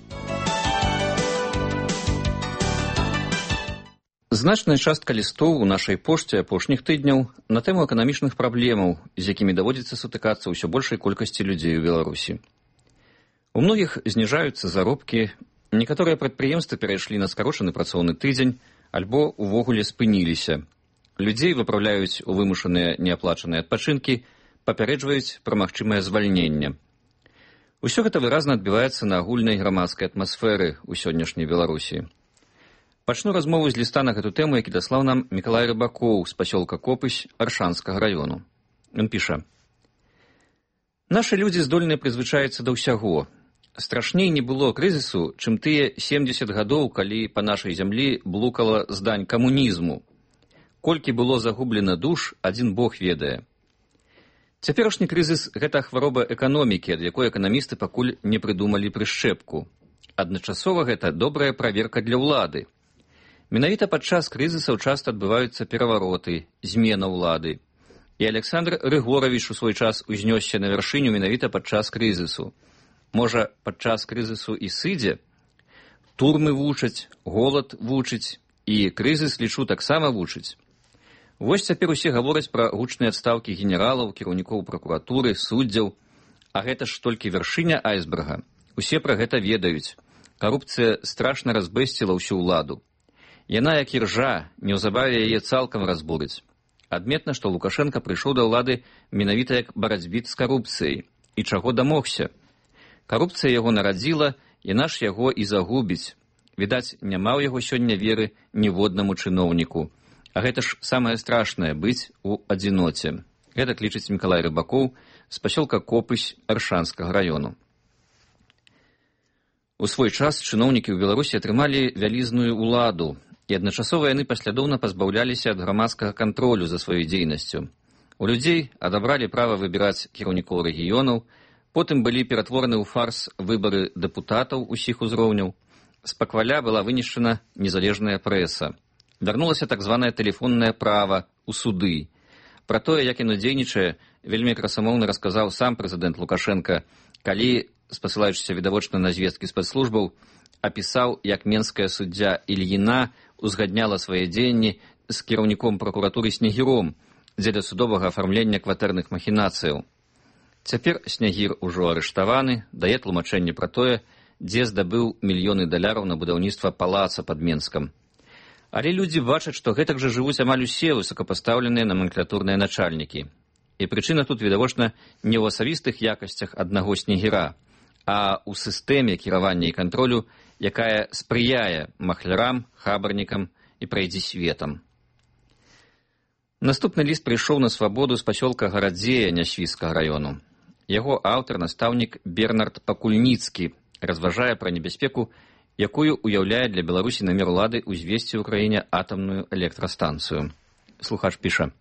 Speaker 14: Значная частка лістоў у нашай пошце апошніх тыдняў на тэму эканамічных праблемаў, з якімі даводзіцца сутыкацца ўсё большай колькасці людзей у Беларусі. У многіх зніжаюцца заробкі, некаторыя прадпрыемствы перайшлі на скарочаны працоўны тыдзень альбо увогуле спыніліся. Людзей выпраўляюць у вымушаныя неаплачаныя адпачынкі, папярэджваюць пра магчымае звальненне. Усё гэта выразна адбіваецца на агульнай грамадскай атмасферы ў сённяшняй Беларусі. Пачну размову з ліста на гэту тэму, які даслаў нам Мікалай Рыбакоў з пасёлка Копысь Аршанскага раёну. Ён піша: «Нашы людзі здольныя прызвычаіцца да ўсяго. Страшней не было крызісу, чым тыя 70 гадоў, калі па нашай зямлі блукала здань камунізму. Колькі было загублена душ, адзін Бог ведае. Цяперашні крызіс – гэта хвароба эканомікі, ад якой эканамісты пакуль не прыдумалі прышчэпку. Адначасова гэта добрая праверка для ўлады. Менавіта падчас крызісаў часта адбываюцца перавароты, змена ўлады. І Александр Рыгорович у свой час узнёсся на вяршыню менавіта падчас крызісу. Можа, падчас крызісу і сыдзе? Турмы вучаць, голад вучыць, і крызіс, лічу, таксама вучыць. Вось цяпер усе гавораць пра гучныя адстаўкі генералаў, кіраўнікоў пракуратуры, суддзяў. А гэта ж толькі вяршыня айсберга. Усе пра гэта ведаюць. Карупцыя страшна разбэсціла ўсю ўладу. Яна, як іржа, неўзабаве яе цалкам разбурыць. Адметна, што Лукашенко прыйшоў да ўлады менавіта як барацьбіт з карупцыяй. І чаго дамогся? Карупцыя яго нарадзіла, яна ж яго і загубіць. Відаць, няма ў яго сёння веры ніводнаму чыноўніку. А гэта ж самае страшнае – быць у адзіноце. Гэта лічыць Мікалай Рыбакоў з пасёлка Копысь Аршанскага раёну. У свой час чыноўнікі ў Беларусі атрымалі вялізную ўладу, і адначасова яны паслядоўна пазбаўляліся ад грамадскага кантролю за сваёй дзейнасцю. У людзей адабралі права выбіраць кіраўнікоў рэгіёнаў, потым былі ператвораны ў фарс выбары дэпутатаў усіх узроўняў, з пакваля была вынішчана незалежная прэса. Вярнулася так званае тэлефоннае права ў суды. Пра тое, як яно дзейнічае, вельмі красамоўна расказаў сам прэзідэнт Лукашенко, калі, спасылаючыся відавочна на звесткі спецслужбаў, апісаў, як менская суддзя Ільіна узгадняла свае дзеянні з кіраўніком пракуратуры Снегіром дзеля судовага афармлення кватэрных махінацыяў. Цяпер Снегір ужо арыштаваны, дае тлумачэнне пра тое, дзе здабыў мільёны даляраў на будаўніцтва палаца пад Менскам. Але людзі бачаць, што гэтак жа жывуць амаль усе высокапастаўленыя номенклатурныя начальнікі. І прычына тут, відавочна, не ў асабістых якасцях аднаго Снегіра, а ў сістэме кіравання і кантролю, якая спрыяе махлярам, хабарнікам і прайдзісветам. Наступны ліст прыйшоў на свабоду з пасёлка Гарадзея Нясвіцкага раёну. Яго аўтар, настаўнік Бернард Пакульніцкі, разважае пра небяспеку, якую уяўляе для Беларусі намер улады ўзвесці ў краіне атамную электрастанцыю. Слухач піша.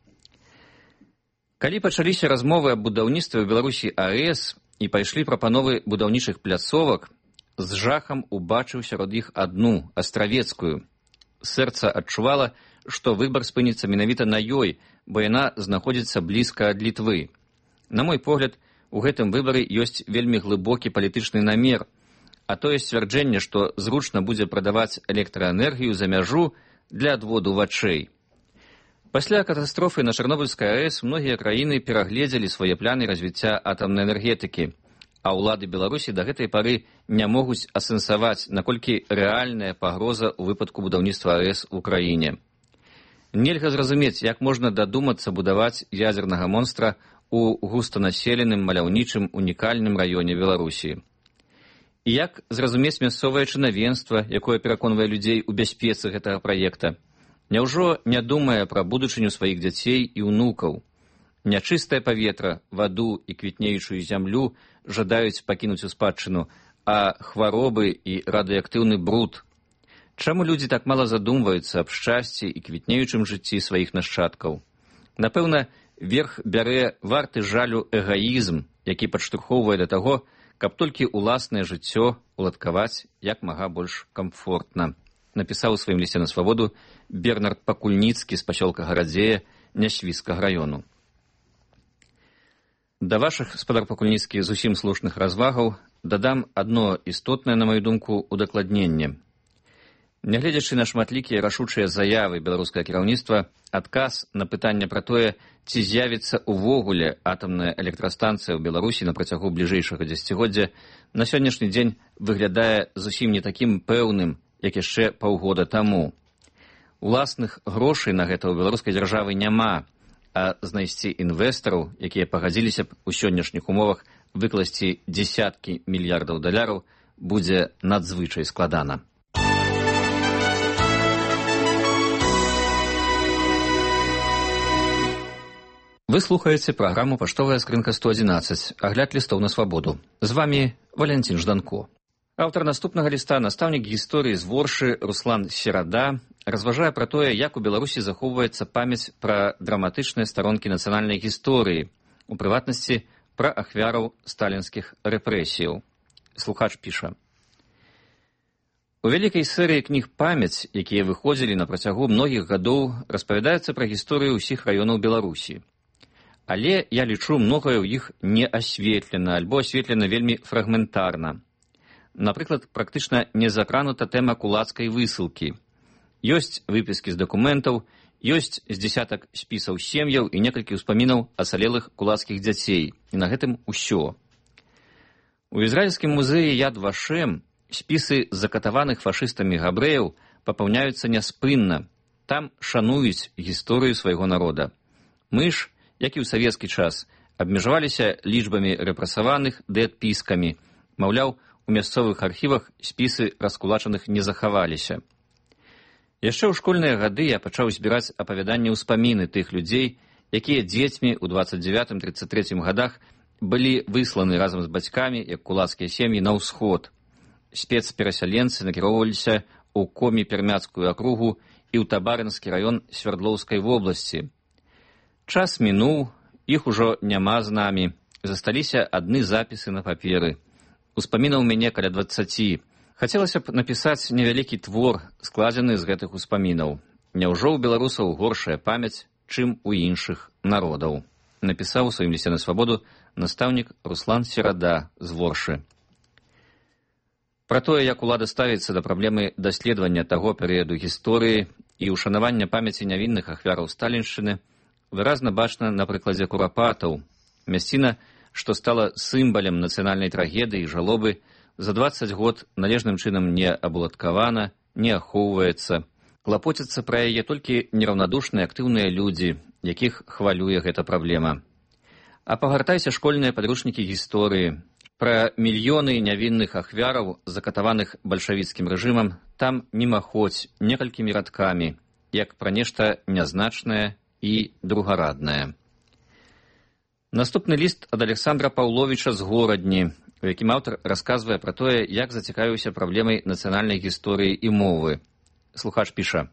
Speaker 14: Калі пачаліся размовы аб будаўніцтве ў Беларусі АЭС і пайшлі прапановы будаўнічых пляцовак, з жахам убачыў сярод іх адну, астравецкую. Сэрца адчувала, што выбар спыніцца менавіта на ёй, бо яна знаходзіцца блізка ад Літвы. На мой погляд, у гэтым выбары ёсць вельмі глыбокі палітычны намер, а тое сцвярджэнне, што зручна будзе прадаваць электраэнергію за мяжу для адводу вачэй. Пасля катастрофы на Чарнобыльскай АЭС многія краіны перагледзелі свае планы развіцця атамнай энергетыкі, а ўлады Беларусі да гэтай пары не могуць асэнсаваць, наколькі рэальная пагроза ў выпадку будаўніцтва АЭС у краіне. Нельга зразумець, як можна дадумацца будаваць ядзернага монстра у густанаселеным, маляўнічым, унікальным раёне Беларусі. І як зразумець мясцовае чынавенства, якое пераконвае людзей у бяспецы гэтага праекта? Няўжо не думае пра будучыню сваіх дзяцей і ўнукаў? Нячыстае паветра, ваду і квітнеючую зямлю жадаюць пакінуць у спадчыну, а хваробы і радыеактыўны бруд. Чаму людзі так мала задумваюцца аб шчасці і квітнеючым жыцці сваіх нашчадкаў? Напэўна, верх бярэ варты жалю эгаізм, які падштурхоўвае да таго, каб толькі ўласнае жыццё уладкаваць як мага больш камфортна, напісаў у сваім лісце на свабоду Бернард Пакульніцкі з пасёлка Гарадзея Нясвіцкага раёну. Да вашых, спадар Пакульніцкі, зусім слушных развагаў дадам адно істотнае, на маю думку, удакладненне. Нягледзячы на шматлікія рашучыя заявы беларускае кіраўніцтва, адказ на пытанне пра тое, ці з'явіцца ўвогуле атамная электрастанцыя ў Беларусі на працягу бліжэйшага дзесяцігоддзя, на сённяшні дзень выглядае зусім не такім пэўным, як яшчэ паўгода таму. Уласных грошай на гэта ў беларускай дзяржавы няма, а знайсці інвестараў, якія пагадзіліся б у сённяшніх умовах выкласці дзесяткі мільярдаў даляраў, будзе надзвычай складана. Вы слухаеце праграму «Паштовая скрынка 111», агляд лістоў на свабоду. З вамі Валянцін Жданко. Аўтар наступнага ліста, настаўнік гісторыі з Воршы Руслан Серада, разважае пра тое, як у Беларусі захоўваецца памяць пра драматычныя старонкі нацыянальнай гісторыі, у прыватнасці пра ахвяраў сталінскіх рэпрэсіяў. Слухач піша: у вялікай серыі кніг «Памяць», якія выходзілі на працягу многіх гадоў, распавядаецца пра гісторыю ўсіх раёнаў Беларусі. Але я лічу, многае ў іх не асветлена, альбо асветлена вельмі фрагментарна. Напрыклад, практычна не закранута тэма кулацкай высылкі. Ёсць выпіскі з дакументаў, ёсць з дзесятак спісаў сем'яў і некалькі ўспамінаў ацалелых кулацкіх дзяцей. І на гэтым усё. У ізраільскім музеі Яд Вашем спісы закатаваных фашыстамі габрэяў папаўняюцца няспынна. Там шануюць гісторыю свайго народа. Мы ж, як і ў савецкі час, абмежаваліся лічбамі рэпрэсаваных ды адпіскамі. Маўляў, у мясцовых архівах спісы раскулачаных не захаваліся. Яшчэ ў школьныя гады я пачаў збіраць апавяданні ўспаміны тых людзей, якія дзецьмі ў 29-33 гадах былі высланы разам з бацькамі, як кулацкія сем'і, на ўсход. Спецперасяленцы накіроўваліся ў Комі-Пермяцкую акругу і ў Табарынскі раён Свярдлоўскай вобласці. Час мінуў, іх ужо няма з намі, засталіся адны запісы на паперы. Успамінаў мяне каля 20. Хацелася б напісаць невялікі твор, складзены з гэтых успамінаў. Няўжо ў беларусаў горшая памяць, чым у іншых народаў? Напісаў у сваім лісце на свабоду настаўнік Руслан Серада з Воршы. Пра тое, як улада ставіцца да праблемы даследавання таго перыяду гісторыі і ушанавання памяці нявінных ахвяраў сталіншчыны, выразна бачна на прыкладзе курапатаў. Мясціна, што стала сімвалем нацыянальнай трагедыі і жалобы, за 20 год належным чынам не абуладкавана, не ахоўваецца. Клапоцяцца пра яе толькі нераўнадушныя актыўныя людзі, якіх хвалюе гэта праблема. А пагартайся школьныя падручнікі гісторыі. Пра мільёны нявінных ахвяраў, закатаваных бальшавіцкім рэжымам, там мімаходзь некалькімі радкамі, як пра нешта нязначнае і другараднае. Наступны ліст ад Александра Паўловіча з Горадні, у якім аўтар расказвае пра тое, як зацікавіўся праблемай нацыянальнай гісторыі і мовы. Слухач піша: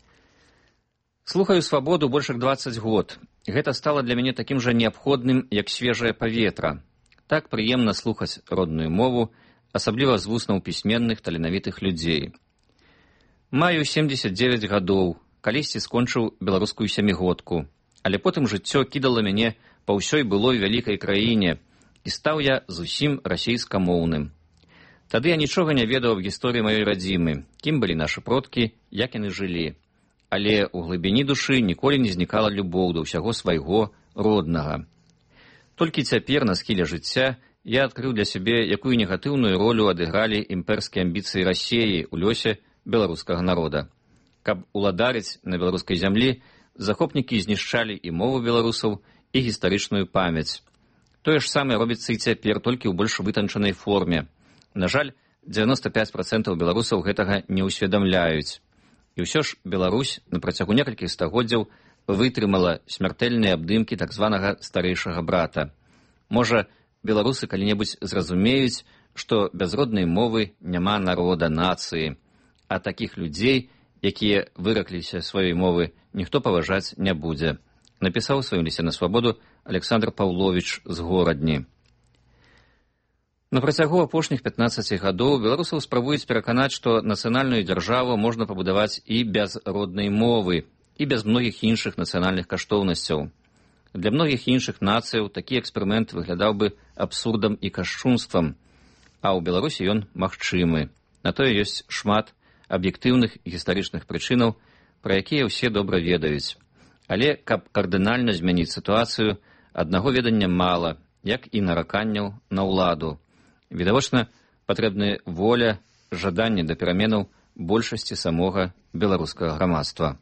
Speaker 14: «Слухаю свабоду больш як 20 год. Гэта стала для мяне такім жа неабходным, як свежае паветра. Так прыемна слухаць родную мову, асабліва з вуснаў пісьменных таленавітых людзей. Маю 79 гадоў, калісьці скончыў беларускую сямігодку, але потым жыццё кідала мяне па ўсёй былой вялікай краіне, і стаў я зусім расейскамоўным. Тады я нічога не ведаў аб гісторыі маёй радзімы, кім былі нашы продкі, як яны жылі. Але ў глыбіні душы ніколі не знікала любоў да ўсяго свайго роднага. Толькі цяпер, на схіле жыцця, я адкрыў для сябе, якую негатыўную ролю адыгралі імперскія амбіцыі Расіі ў лёсе беларускага народа. Каб уладарыць на беларускай зямлі, захопнікі знішчалі і мову беларусаў, і гістарычную памяць. Тое ж самае робіцца і цяпер, толькі ў больш вытанчанай форме. На жаль, 95% беларусаў гэтага не ўсведамляюць. І ўсё ж Беларусь на працягу некалькіх стагоддзяў вытрымала смяртэльныя абдымкі так званага старэйшага брата. Можа, беларусы калі-небудзь зразумеюць, што без роднай мовы няма народа, нацыі, а такіх людзей, якія выракліся сваёй мовы, ніхто паважаць не будзе. Напісаў у сваім лісце на свабоду Александр Паўловіч з Горадні. На працягу апошніх 15 гадоў беларусаў спрабуюць пераканаць, што нацыянальную дзяржаву можна пабудаваць і без роднай мовы, і без многіх іншых нацыянальных каштоўнасцяў. Для многіх іншых нацыяў такі эксперымент выглядаў бы абсурдам і кашчунствам, а ў Беларусі ён магчымы. На тое ёсць шмат аб'ектыўных і гістарычных прычынаў, пра якія ўсе добра ведаюць. Але, каб кардынальна змяніць сітуацыю, аднаго ведання мала, як і нараканняў на ўладу. Відавочна, патрэбны воля, жаданне да пераменаў большасці самога беларускага грамадства.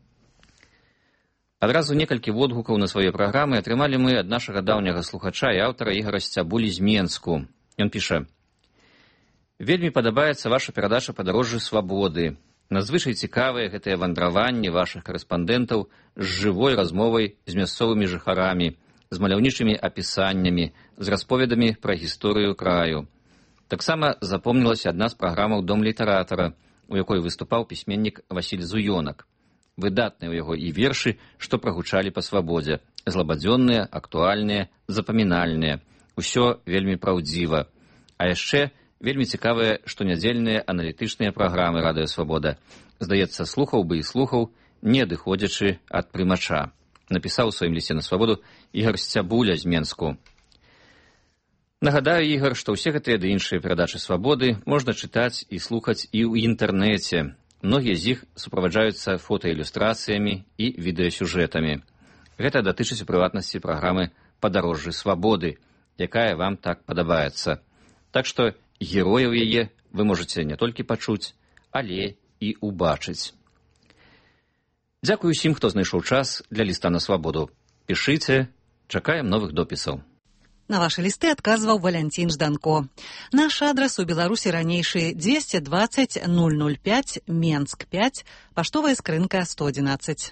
Speaker 14: Адразу некалькі водгукаў на свае праграмы атрымалі мы ад нашага даўняга слухача і аўтара Ігара Сцябулі з Менску. Ён піша: «Вельмі падабаецца ваша перадача «Падарожжы свабоды». Надзвычай цікавыя гэтыя вандраванні вашых карэспандэнтаў з жывой размовай з мясцовымі жыхарамі, з маляўнічымі апісаннямі, з расповедамі пра гісторыю краю. Таксама запомнілася адна з праграмаў «Дом літаратара», у якой выступаў пісьменнік Васіль Зуёнак. Выдатныя ў яго і вершы, што прагучалі па свабодзе. Злабадзённыя, актуальныя, запамінальныя. Усё вельмі праўдзіва. А яшчэ вельмі цікавыя штонядзельныя аналітычныя праграмы Радыё Свабода. Здаецца, слухаў бы і слухаў, не адыходзячы ад прымача. Напісаў у сваім лісце на свабоду Ігар Сцябуля з Менску. Нагадаю, Ігар, што ўсе гэтыя ды іншыя перадачы свабоды можна чытаць і слухаць і ў інтэрнэце. Многія з іх суправаджаюцца фотаілюстрацыямі і відэасюжэтамі. Гэта датычыць у прыватнасці праграмы «Падарожжы свабоды», якая вам так падабаецца. Так што герояў яе вы можаце не толькі пачуць, але і ўбачыць. Дзякую усім, хто знайшоў час для ліста на свабоду. Пішыце, чакаем новых допісаў.
Speaker 1: На ваши листы адказваў Валянцін Жданко. Наш адрес у Беларусі ранейшы 220 005 Менск 5, паштовая скрынка 111.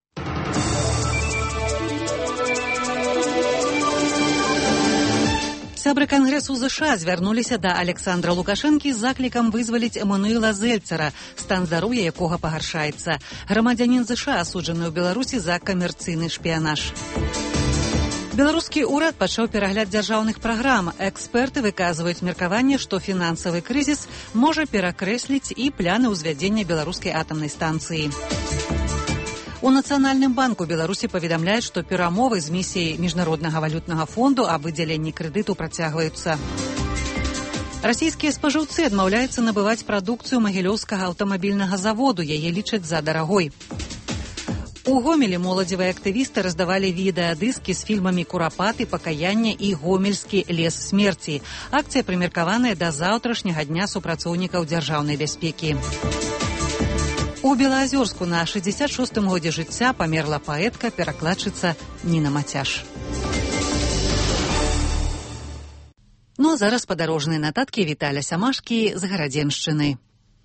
Speaker 1: Сябры Кангрэсу ЗША звярнуліся да Александра Лукашэнкі з заклікам вызваліць Эмануіла Зельцара, стан здароўя якога пагаршаецца. Грамадзянін ЗША асуджаны ў Беларусі за камерцыйны шпіянаж. Беларускі ўрад пачаў перагляд дзяржаўных праграм. Эксперты выказваюць меркаванне, што фінансавы крызіс можа перакрэсліць і пляны ўзвядзення беларускай атамнай станцыі. У Нацыянальным банку Беларусі паведамляюць, што перамовы з місіяй Міжнароднага валютнага фонду аб выдзяленні крэдыту працягваюцца. Расійскія спажыўцы адмаўляюцца набываць прадукцыю магілёўскага аўтамабільнага заводу, яе лічаць за дарагой. У Гомелі моладзевыя актывісты раздавалі відэадыскі з фільмамі «Курапаты», «Пакаянне» і «Гомельскі лес смерці». Акцыя прымеркаваная да заўтрашняга дня супрацоўнікаў дзяржаўнай бяспекі. У Белаазёрску на 66-м годзе жыцця памерла паэтка, перакладчыца Ніна Мацяш. Ну а зараз падарожныя нататкі Віталя Сямашкі з Гарадзеншчыны.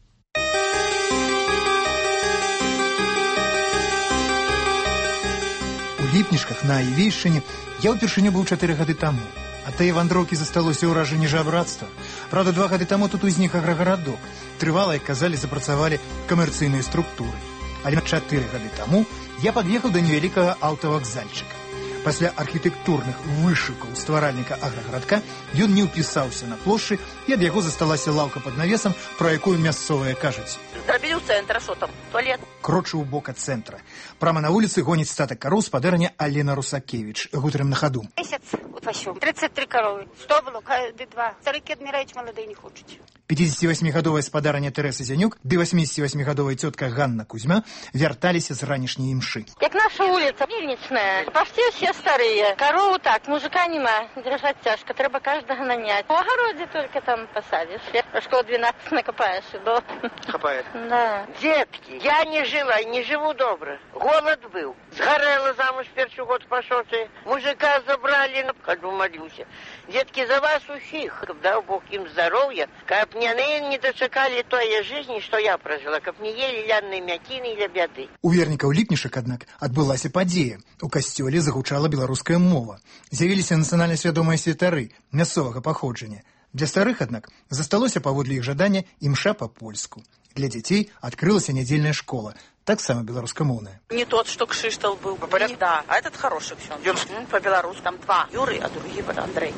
Speaker 10: У Ліпнішках на Івейшчыне я ўпершыню быў 4 гады таму. Ад тае вандроўкі засталося ўражанне жабрацтва. Праўда, 2 гады таму тут узнік аграгарадок. Трывала, як казалі, запрацавалі камерцыйныя структуры. Але 4 гады таму я пад'ехаў да невялікага аўтавакзальчыка. Пасля архітэктурных вышыкаў стваральніка аграгарадка ён не ўпісаўся на плошчы, і ад яго засталася лаўка пад навесам, пра якую мясцовыя кажуць.
Speaker 11: Зрабілі ў цэнтр, а што там? Туалет?
Speaker 10: Крочу ў бок ад цэнтра. Прама на вуліцы гоніць статак кароў спадарня Алена Русакевіч. Гутарым на хаду.
Speaker 11: Месяц упасём. 33 коровы. 100 было, ды 2. Старыкі адміраюць, маладыя не хочуць.
Speaker 10: 58-гадовая спадарня Тэрэса Зянюк ды 88-гадовая цётка Ганна Кузьма вярталіся з ранішняй імшы.
Speaker 11: Як наша вуліца, мельнічная. Пашце ўсе старыя. Корову так, мужика нема. Держать цяжка, трэба каждага нанять. У агароде только там посадишь. Школа 12 накопаешь и до.
Speaker 12: Хапает?
Speaker 11: Да.
Speaker 12: Детки, я не жила и не живу добро. Голод был. Сгорела замуж перший год пошел. Мужика забрали, когда молюся. Детки, за вас усіх. Дал Бог им здоровья. Каб не дочекали той жизни, что я прожила. Каб не ели лянные мякины или бяды.
Speaker 10: У вернікаў Ліпнішак, аднак, адбылася падзея. У касцёле загучала беларуская мова. З'явіліся нацыянальна свядомыя святары мясцовага паходжання. Для старых, аднак, засталося паводле іх жадання імша па-польску. Для дзяцей адкрылася нядзельная школа, таксама беларускамоўная.
Speaker 11: Не тот, что Кшиштал был.
Speaker 12: По порядку?
Speaker 11: Да, а этот хороший ксёндз. По-белорусски там 2 Юры, а другие Андрей.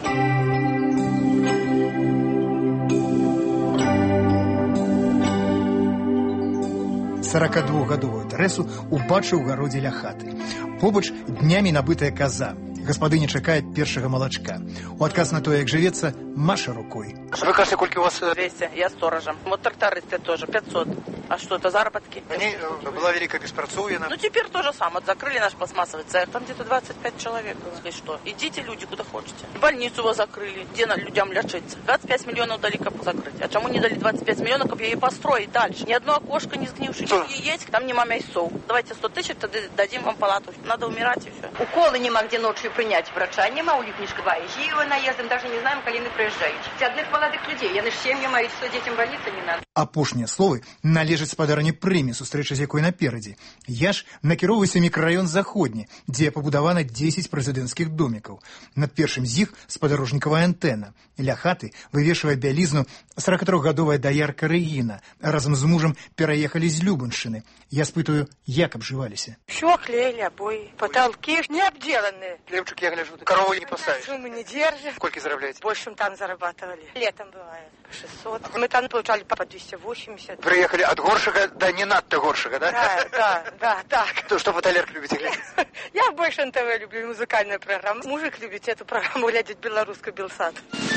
Speaker 10: 42-гадовую Тэрэсу убачыў у гародзе ля хаты. Побач днямі набытая каза. Гаспадыня чакае першага малачка. У адказ на то, як жывецца, маша рукой.
Speaker 12: Вы кажете, колькі у вас...
Speaker 11: 200, я сторожем. Вот трактористы тоже, 500. А что, это заработки?
Speaker 12: Они, была великая беспрацовья.
Speaker 11: Ну, теперь то же самое. Закрыли наш пластмассовый цех. Там где-то 25 человек было. Если что, идите, люди, куда хотите. Больницу его закрыли. Где людям лечиться? 25 миллионов дали капу закрыть. А чему не дали 25 миллионов, чтобы ее построить дальше? Ни одно окошко не сгнившее. Не есть, там нема мяйцов. Давайте 100 тысяч, тогда дадим вам палату. Надо умирать и все. Уколы нема где ночью принять. Врача нема, у Липнишка Езжиева наездом. Даже не знаем, коли не приезжают. Одних молодых людей. Яны ж семьи мають, что детям больницы не надо.
Speaker 10: Апошнія словы належаць спадарні прэмі, сустрэча з якой наперадзе. Я ж накіроўваюся мікрараён заходні, дзе пабудавана 10 прэзідэнцкіх домікаў. Над першым з іх спадарожнікавая антэна. Ля хаты вывешвае бялізну 43-гадовая даярка Рэгіна разам з мужам пераехалі з Любаншчыны. Я спытаю, як абжываліся.
Speaker 6: Все клеили обои, потолки не обделаны.
Speaker 10: Левчик, я гляжу, корову не поставишь.
Speaker 6: Мы не держим.
Speaker 10: Сколько заробляете?
Speaker 6: Больше мы там зарабатывали. Летом бывает по 600. Мы там получали по 280.
Speaker 10: Приехали от горшика до не надто горшика, да?
Speaker 6: Да, так.
Speaker 10: То, что вы талерк любите глядеть?
Speaker 6: Я больше НТВ люблю, музыкальную программу. Мужик любит эту программу глядеть, белорусскую Белсат.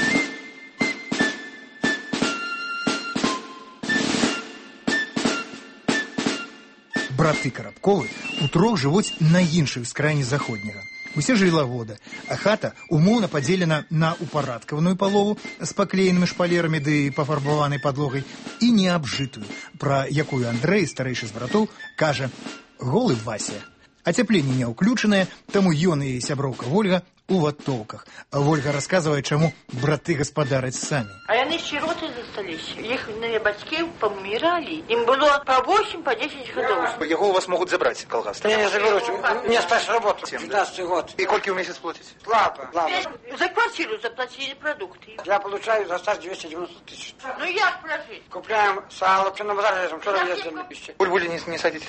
Speaker 10: Браты Карабковы утрох жывуць на іншай ускраіне заходняга. Усе жылавода, а хата умоўна падзелена на упарадкаваную палову з паклеенымі шпалерамі ды пафарбаванай падлогай і неабжытую, пра якую Андрэй, старэйшы з братоў, кажа: голы Вася. Ацяпленне не ўключанае, таму ён і сяброўка Вольга у ватоўках. Вольга расказвае, чаму браты гаспадараць самі.
Speaker 13: А яны сіроты засталіся. Іх бацькі паміралі. Ім было по 8, по 10 гадоў.
Speaker 10: Яго у вас могуць забраць, калгас?
Speaker 13: Я не заберу.
Speaker 10: Мне спаць работу.
Speaker 13: 15 год.
Speaker 10: И колькі ў месяц платите?
Speaker 13: Слабо. За квартиру заплатили продукты.
Speaker 15: Я получаю за стаж 290 тысяч.
Speaker 13: Ну як прожить?
Speaker 15: Купляем сало, на базар лезем, вчера ездили.
Speaker 10: Бульбули не садите?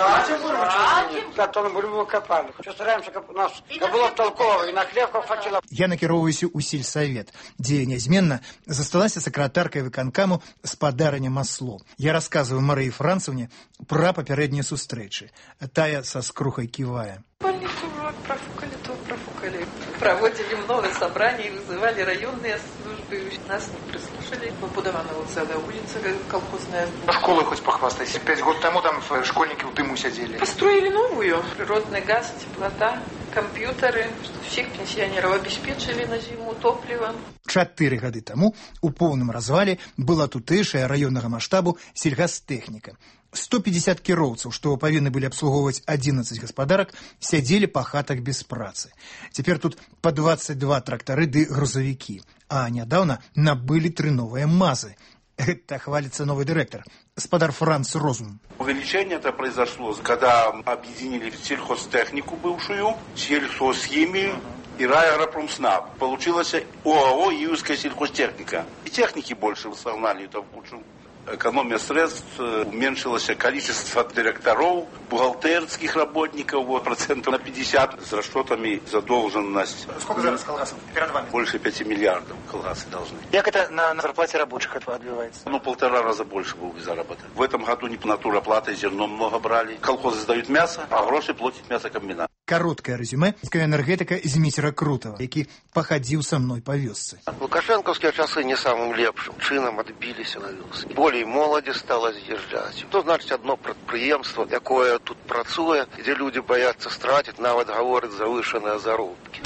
Speaker 15: Садим. 5 тонн бульбу копали. Все стараемся, у нас было толково, и на хлебку хватило.
Speaker 10: Я накіроўваюся ў сельсавет, дзе нязменна засталася сакратаркай выканкаму спадарня Масло. Я расказваю Марыі Францаўне пра папярэднія сустрэчы. Тая са скрухай ківае.
Speaker 16: Больницу профукали. Проводили много собраний, вызывали районные службы. Нас не прислушали. Побудована вот целая улица колхозная.
Speaker 10: Школы хоть похвастайся. 5 год тому там школьники в дыму сидели.
Speaker 16: Построили новую. Природный газ, теплота, компьютеры. Всех пенсионеров обеспечили на зиму топливом.
Speaker 10: 4 гады таму у поўным развале была тутэйшая раённага маштабу сельгастэхніка. 150 кіроўцаў, што павінны былі абслугоўваць 11 гаспадарак, сядзелі па хатах без працы. Цяпер тут па 22 трактары ды грузавікі, а нядаўна набылі 3 новыя мазы. Это хвалится новый директор, господар Франц Розум.
Speaker 17: Увеличение это произошло, когда объединили сельхозтехнику бывшую, сельхозхимию и райагропромснаб. Получилась ОАО «Июльская сельхозтехника». И техники больше согнали это в кучу. Экономия средств, уменьшилось количество директоров, бухгалтерских работников, вот, процентов на 50, с расчетами задолженность.
Speaker 10: Сколько зараз колгасов перед вами?
Speaker 17: Больше 5 миллиардов колгасы должны.
Speaker 10: Как это на зарплате рабочих отбивается?
Speaker 17: Ну, 1,5 раза больше был бы заработок. В этом году не по натуроплатой, зерно много брали. Колхозы сдают мясо, а гроши платит мясокомбинат.
Speaker 10: Короткое резюме энергетика Зміцера Крутова, які пахадзіў са мной па вёсцы.
Speaker 26: Лукашэнкаўскія часы не самым лепшым чынам адбіліся на вёскі. Болей моладзі стала з'язджаць. То значыць одно прадпрыемства, якое тут працуе, дзе людзі баяцца страціць, нават гавораць завышаныя заробкі.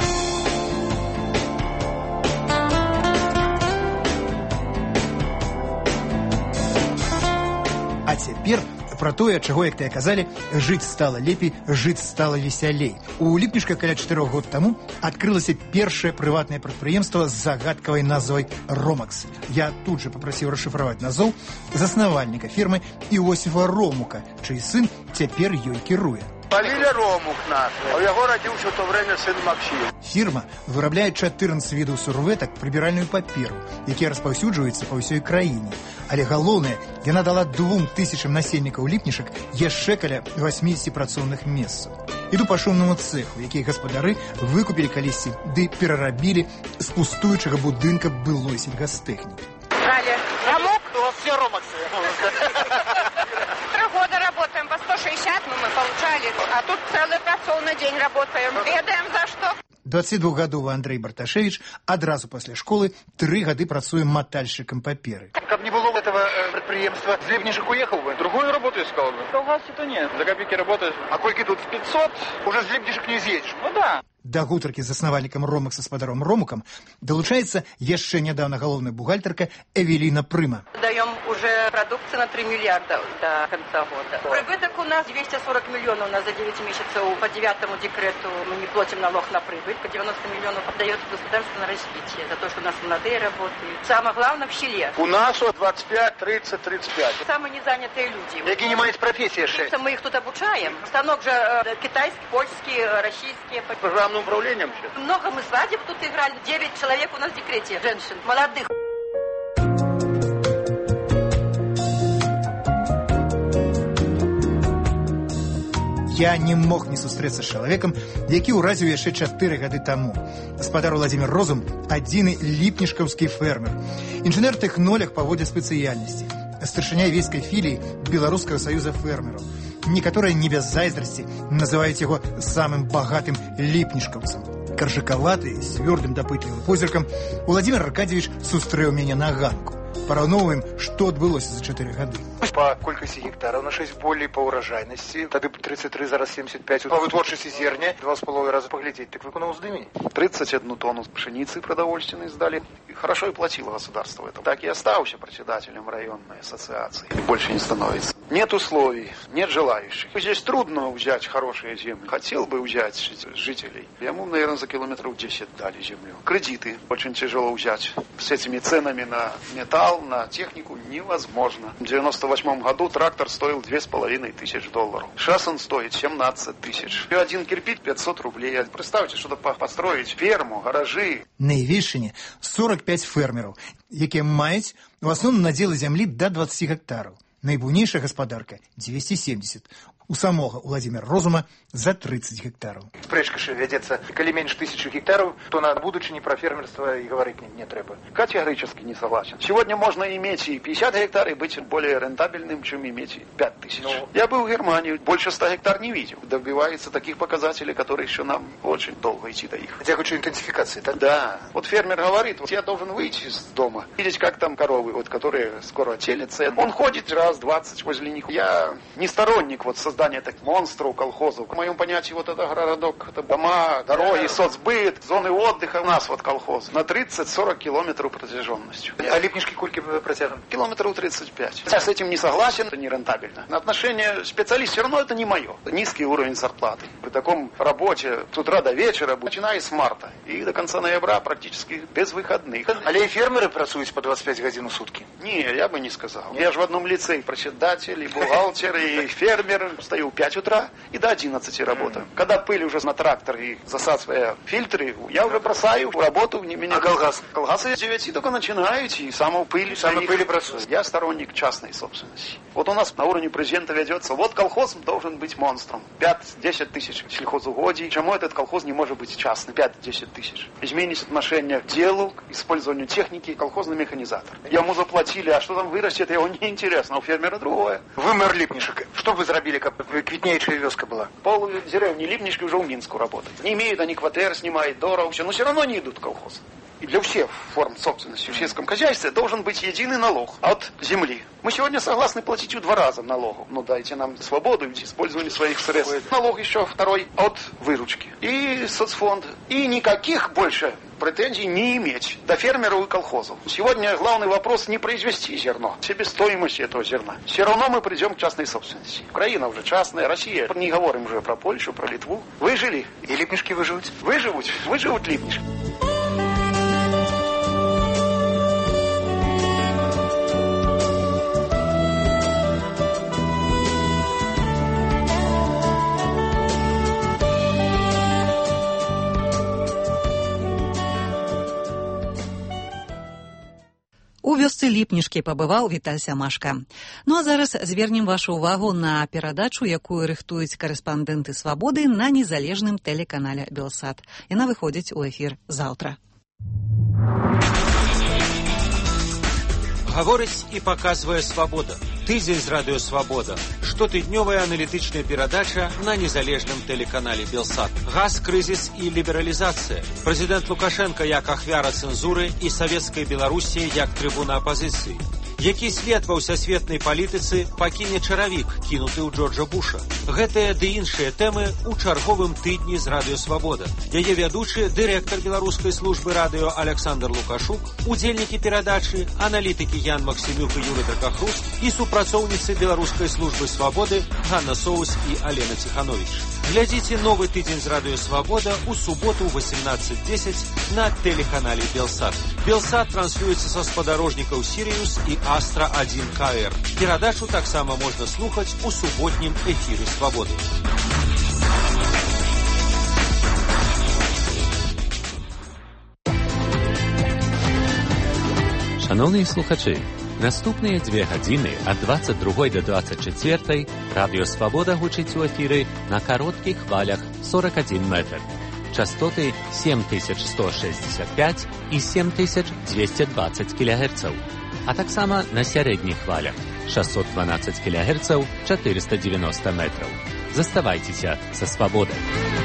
Speaker 10: А цяпер пра тое, чаго, як тыя казалі, жыць стала лепей, жыць стала весялей. У Ліпнішка каля 4 год таму адкрылася першае прыватнае прадпрыемства з загадкавай назвай «Ромакс». Я тут же папрасіў расшыфраваць назоў заснавальніка фірмы Іосіфа Ромука, чый сын цяпер ёй кіруе.
Speaker 26: Фамилия Ромук наш, а у яго радзіўся ў то время сын Максим.
Speaker 10: Фірма вырабляе 14 відаў сурветак, прыбіральную паперу, якія распаўсюджваюцца па ўсёй краіне. Але галоўнае, яна дала 2000 насельнікаў ліпнішак яшчэ каля 80 працоўных месцаў. Іду па шумнаму цэху, які гаспадары выкупілі калісьці ды перарабілі з пустуючага будынка былой сельгастэхнікі.
Speaker 13: Ромук? У вас все Ромаксы. 3 года работаем по 160, мы получали, а тут целый працоўны день работаем. Ведаем за что.
Speaker 10: 22-гадовы Андрей Барташевич адразу пасля школы 3 гады працуе матальшчыкам паперы.
Speaker 26: Как не было этого предприемства, с Лебнишек уехал бы?
Speaker 27: Другую работу искал бы. В колхозе-то нет, за копейки работаешь.
Speaker 26: А кольки тут? 500? Уже с Лебнишек не съедешь.
Speaker 27: Ну да.
Speaker 10: Да гутаркі з заснавальнікам Ромакса спадаром Ромукам далучаецца яшчэ нядаўна галоўная бухгалтарка Эвелина Прыма.
Speaker 13: Даем уже продукцию на 3 миллиарда до конца года. Прибыток у нас 240 миллионов за 9 месяцев. По 9 декрету мы не платим налог на прибыль. По 90 миллионов отдается государство на развитие. За то, что у нас молодые работают. Самое главное в селе.
Speaker 26: У нас 25, 30, 35.
Speaker 13: Самые незанятые люди.
Speaker 26: Які не мають профессии ще.
Speaker 13: Мы их тут обучаем. Станок же китайский, польский, российский.
Speaker 26: Программным управлением сейчас.
Speaker 13: Много мы свадеб тут играли. 9 человек у нас в декрете, женщин, молодых.
Speaker 10: Я не мог не сустрэцца з чалавекам, які ўразіў яшчэ 4 гады таму. Гаспадар Владзімір Розум – адзіны ліпнішкаўскі фермер. Інжынер-тэхнолог па водзе спецыяльнасці. Старшыня війскай філіі Беларускага саюза фермераў. Некаторыя не без зайздрасці называюць яго самым багатым ліпнішкаўцам. Каржакаваты, з цвёрдым дапытлівым позіркам, Владзімір Аркадьевич сустрэў мяне на ганку. Параўноўваем, што адбылося за 4 гады.
Speaker 2: По колькасці гектараў на 6 болей, по урожайнасці. Тады 33, зараз 75. По вытворчасці зерня 2,5 раза поглядеть. Так вы на уздыме?
Speaker 27: 31 тонну пшеницы продовольственной сдали. И хорошо и платило государство это. Так и остался председателем районной ассоциации. Больше не становится. Нет условий, нет желающих. Здесь трудно взять хорошие земли. Хотел бы взять жителей. Ему, наверное, за километров 10 дали землю. Кредиты очень тяжело взять. С этими ценами на металл, на технику невозможно. В 98 году трактор стоил $2500. Сейчас он стоит 17 тысяч. И один кирпич 500 рублей. Представьте, что построить ферму, гаражи.
Speaker 10: На Івельшчыне 45 фермераў, якія маюць у асноўным надзелы зямлі да 20 гектараў. Найбуйнейшая гаспадарка 270. У самога Владзіміра Розума за 30 гектараў.
Speaker 2: Спрэчка ж вядзецца, калі менш 1000 гектаров, то на будучыні про фермерство и говорить не треба.
Speaker 27: Категорически не согласен. Сегодня можно иметь и 50 гектар и быть более рентабельным, чем иметь 5000. Я был в Германии, больше 100 гектар не видел. Добивается таких показателей, которые еще нам очень долго идти до их.
Speaker 2: Хотя хочу интенсификации, так?
Speaker 27: Да. Вот фермер говорит, вот я должен выйти из дома, видеть, как там коровы, вот, которые скоро отелятся. Он ходит раз 20 возле них. Я не сторонник вот создания таких монстров, колхозов. В моем понятии вот это городок, это дома, дороги, соцбыт, зоны отдыха. У нас вот колхоз на 30-40 километров протяженностью.
Speaker 2: А липнишки кульки протянут?
Speaker 27: Километров 35. Я с этим не согласен, это нерентабельно. Отношение специалист все равно это не мое. Низкий уровень зарплаты. При таком работе с утра до вечера, начиная с марта и до конца ноября практически без выходных.
Speaker 2: Але и фермеры працуют по 25 годин в сутки?
Speaker 27: Не, я бы не сказал. Я же в одном лице и председатель, и бухгалтер, и фермер. Встаю в 5 утра и до 11 работаю. Когда пыль уже на трактор и засасывая фильтры, я уже бросаю работу.
Speaker 2: А колгасы?
Speaker 27: Колгасы с 9 только начинают и саму пыль.
Speaker 2: Саму пыль бросают.
Speaker 27: Я сторонник частной собственности. Вот у нас на уровне президента ведется, вот колхоз должен быть монстром. 5-10 тысяч сельхозугодий. Почему этот колхоз не может быть частным? 5-10 тысяч. Изменить отношение к делу, к использованию техники, колхозный механизатор. Ему заплатили, а что там вырастет, его не интересно. А у фермера другое.
Speaker 2: Вымер Липнишек. Что вы зарабили, как квітнейшая вёска была?
Speaker 27: Пол деревни Липнишки уже в Минску работают. Не имеют они квартир, снимают дорого, все, но все равно не идут в колхоз. И для всех форм собственности в сельском хозяйстве должен быть единый налог от земли. Мы сегодня согласны платить в 2 раза налогов. Ну дайте нам свободу в использовании своих средств. Налог еще второй от выручки. И соцфонд. И никаких больше претензий не иметь до фермеров и колхозов. Сегодня главный вопрос не произвести зерно, себестоимость этого зерна. Все равно мы придем к частной собственности. Украина уже частная, Россия. Не говорим уже про Польшу, про Литву. Выжили.
Speaker 2: И липнишки выживут?
Speaker 27: Выживут липнишки.
Speaker 1: У вёсцы Ліпнішкі пабываў Віталь Сямашка. Ну а зараз звернем вашу ўвагу на перадачу, якую рыхтуюць карэспандэнты «Свабоды» на незалежным тэлеканале «Белсат». Яна выходзіць у эфір заўтра.
Speaker 3: Гаворыць і паказвае «Свабода». Тыдзень з радыё «Свабода». Штотыднёвая аналітычная перадача на незалежным тэлеканале «Белсат». Газ, крызіс і лібералізацыя. Прэзідэнт Лукашенка як ахвяра цэнзуры і савецкай Беларусі як трыбуна апазіцыі. Які след ва ўсасветнай палітыцы пакіне чаравік, кінуты ў Джорджа Буша. Гэтыя ды іншыя тэмы ў чарговым тыдні з радыё «Свабода». Яе вядучы, дырэктар беларускай службы радыё Александр Лукашук, удзельнікі перадачы, аналітыкі Ян Максімюк і Юрый Дракахрус і супрацоўніцы беларускай службы «Свабоды» Ганна Соус і Алена Ціханович. Глядзіце новы тыдзень з радыё «Свабода» у суботу ў 18:10 на тэлеканале «Белсат». «Белсат» транслюецца са спадарожнікаў «Сіриус» і «Астра-1 КР». Перадачу таксама можна слухаць у суботнім эфіры «Свабоды».
Speaker 18: Шановні слухачі,
Speaker 3: Наступныя 2 гадзіны ад 22 до 24 радыё «Свабода» гучыць у эфіры на кароткіх хвалях 41 метр. Частоты 7165 і 7220 кГц, а таксама на сярэдніх хвалях 612 кГц 490 метраў. Заставайцеся са «Свабодай».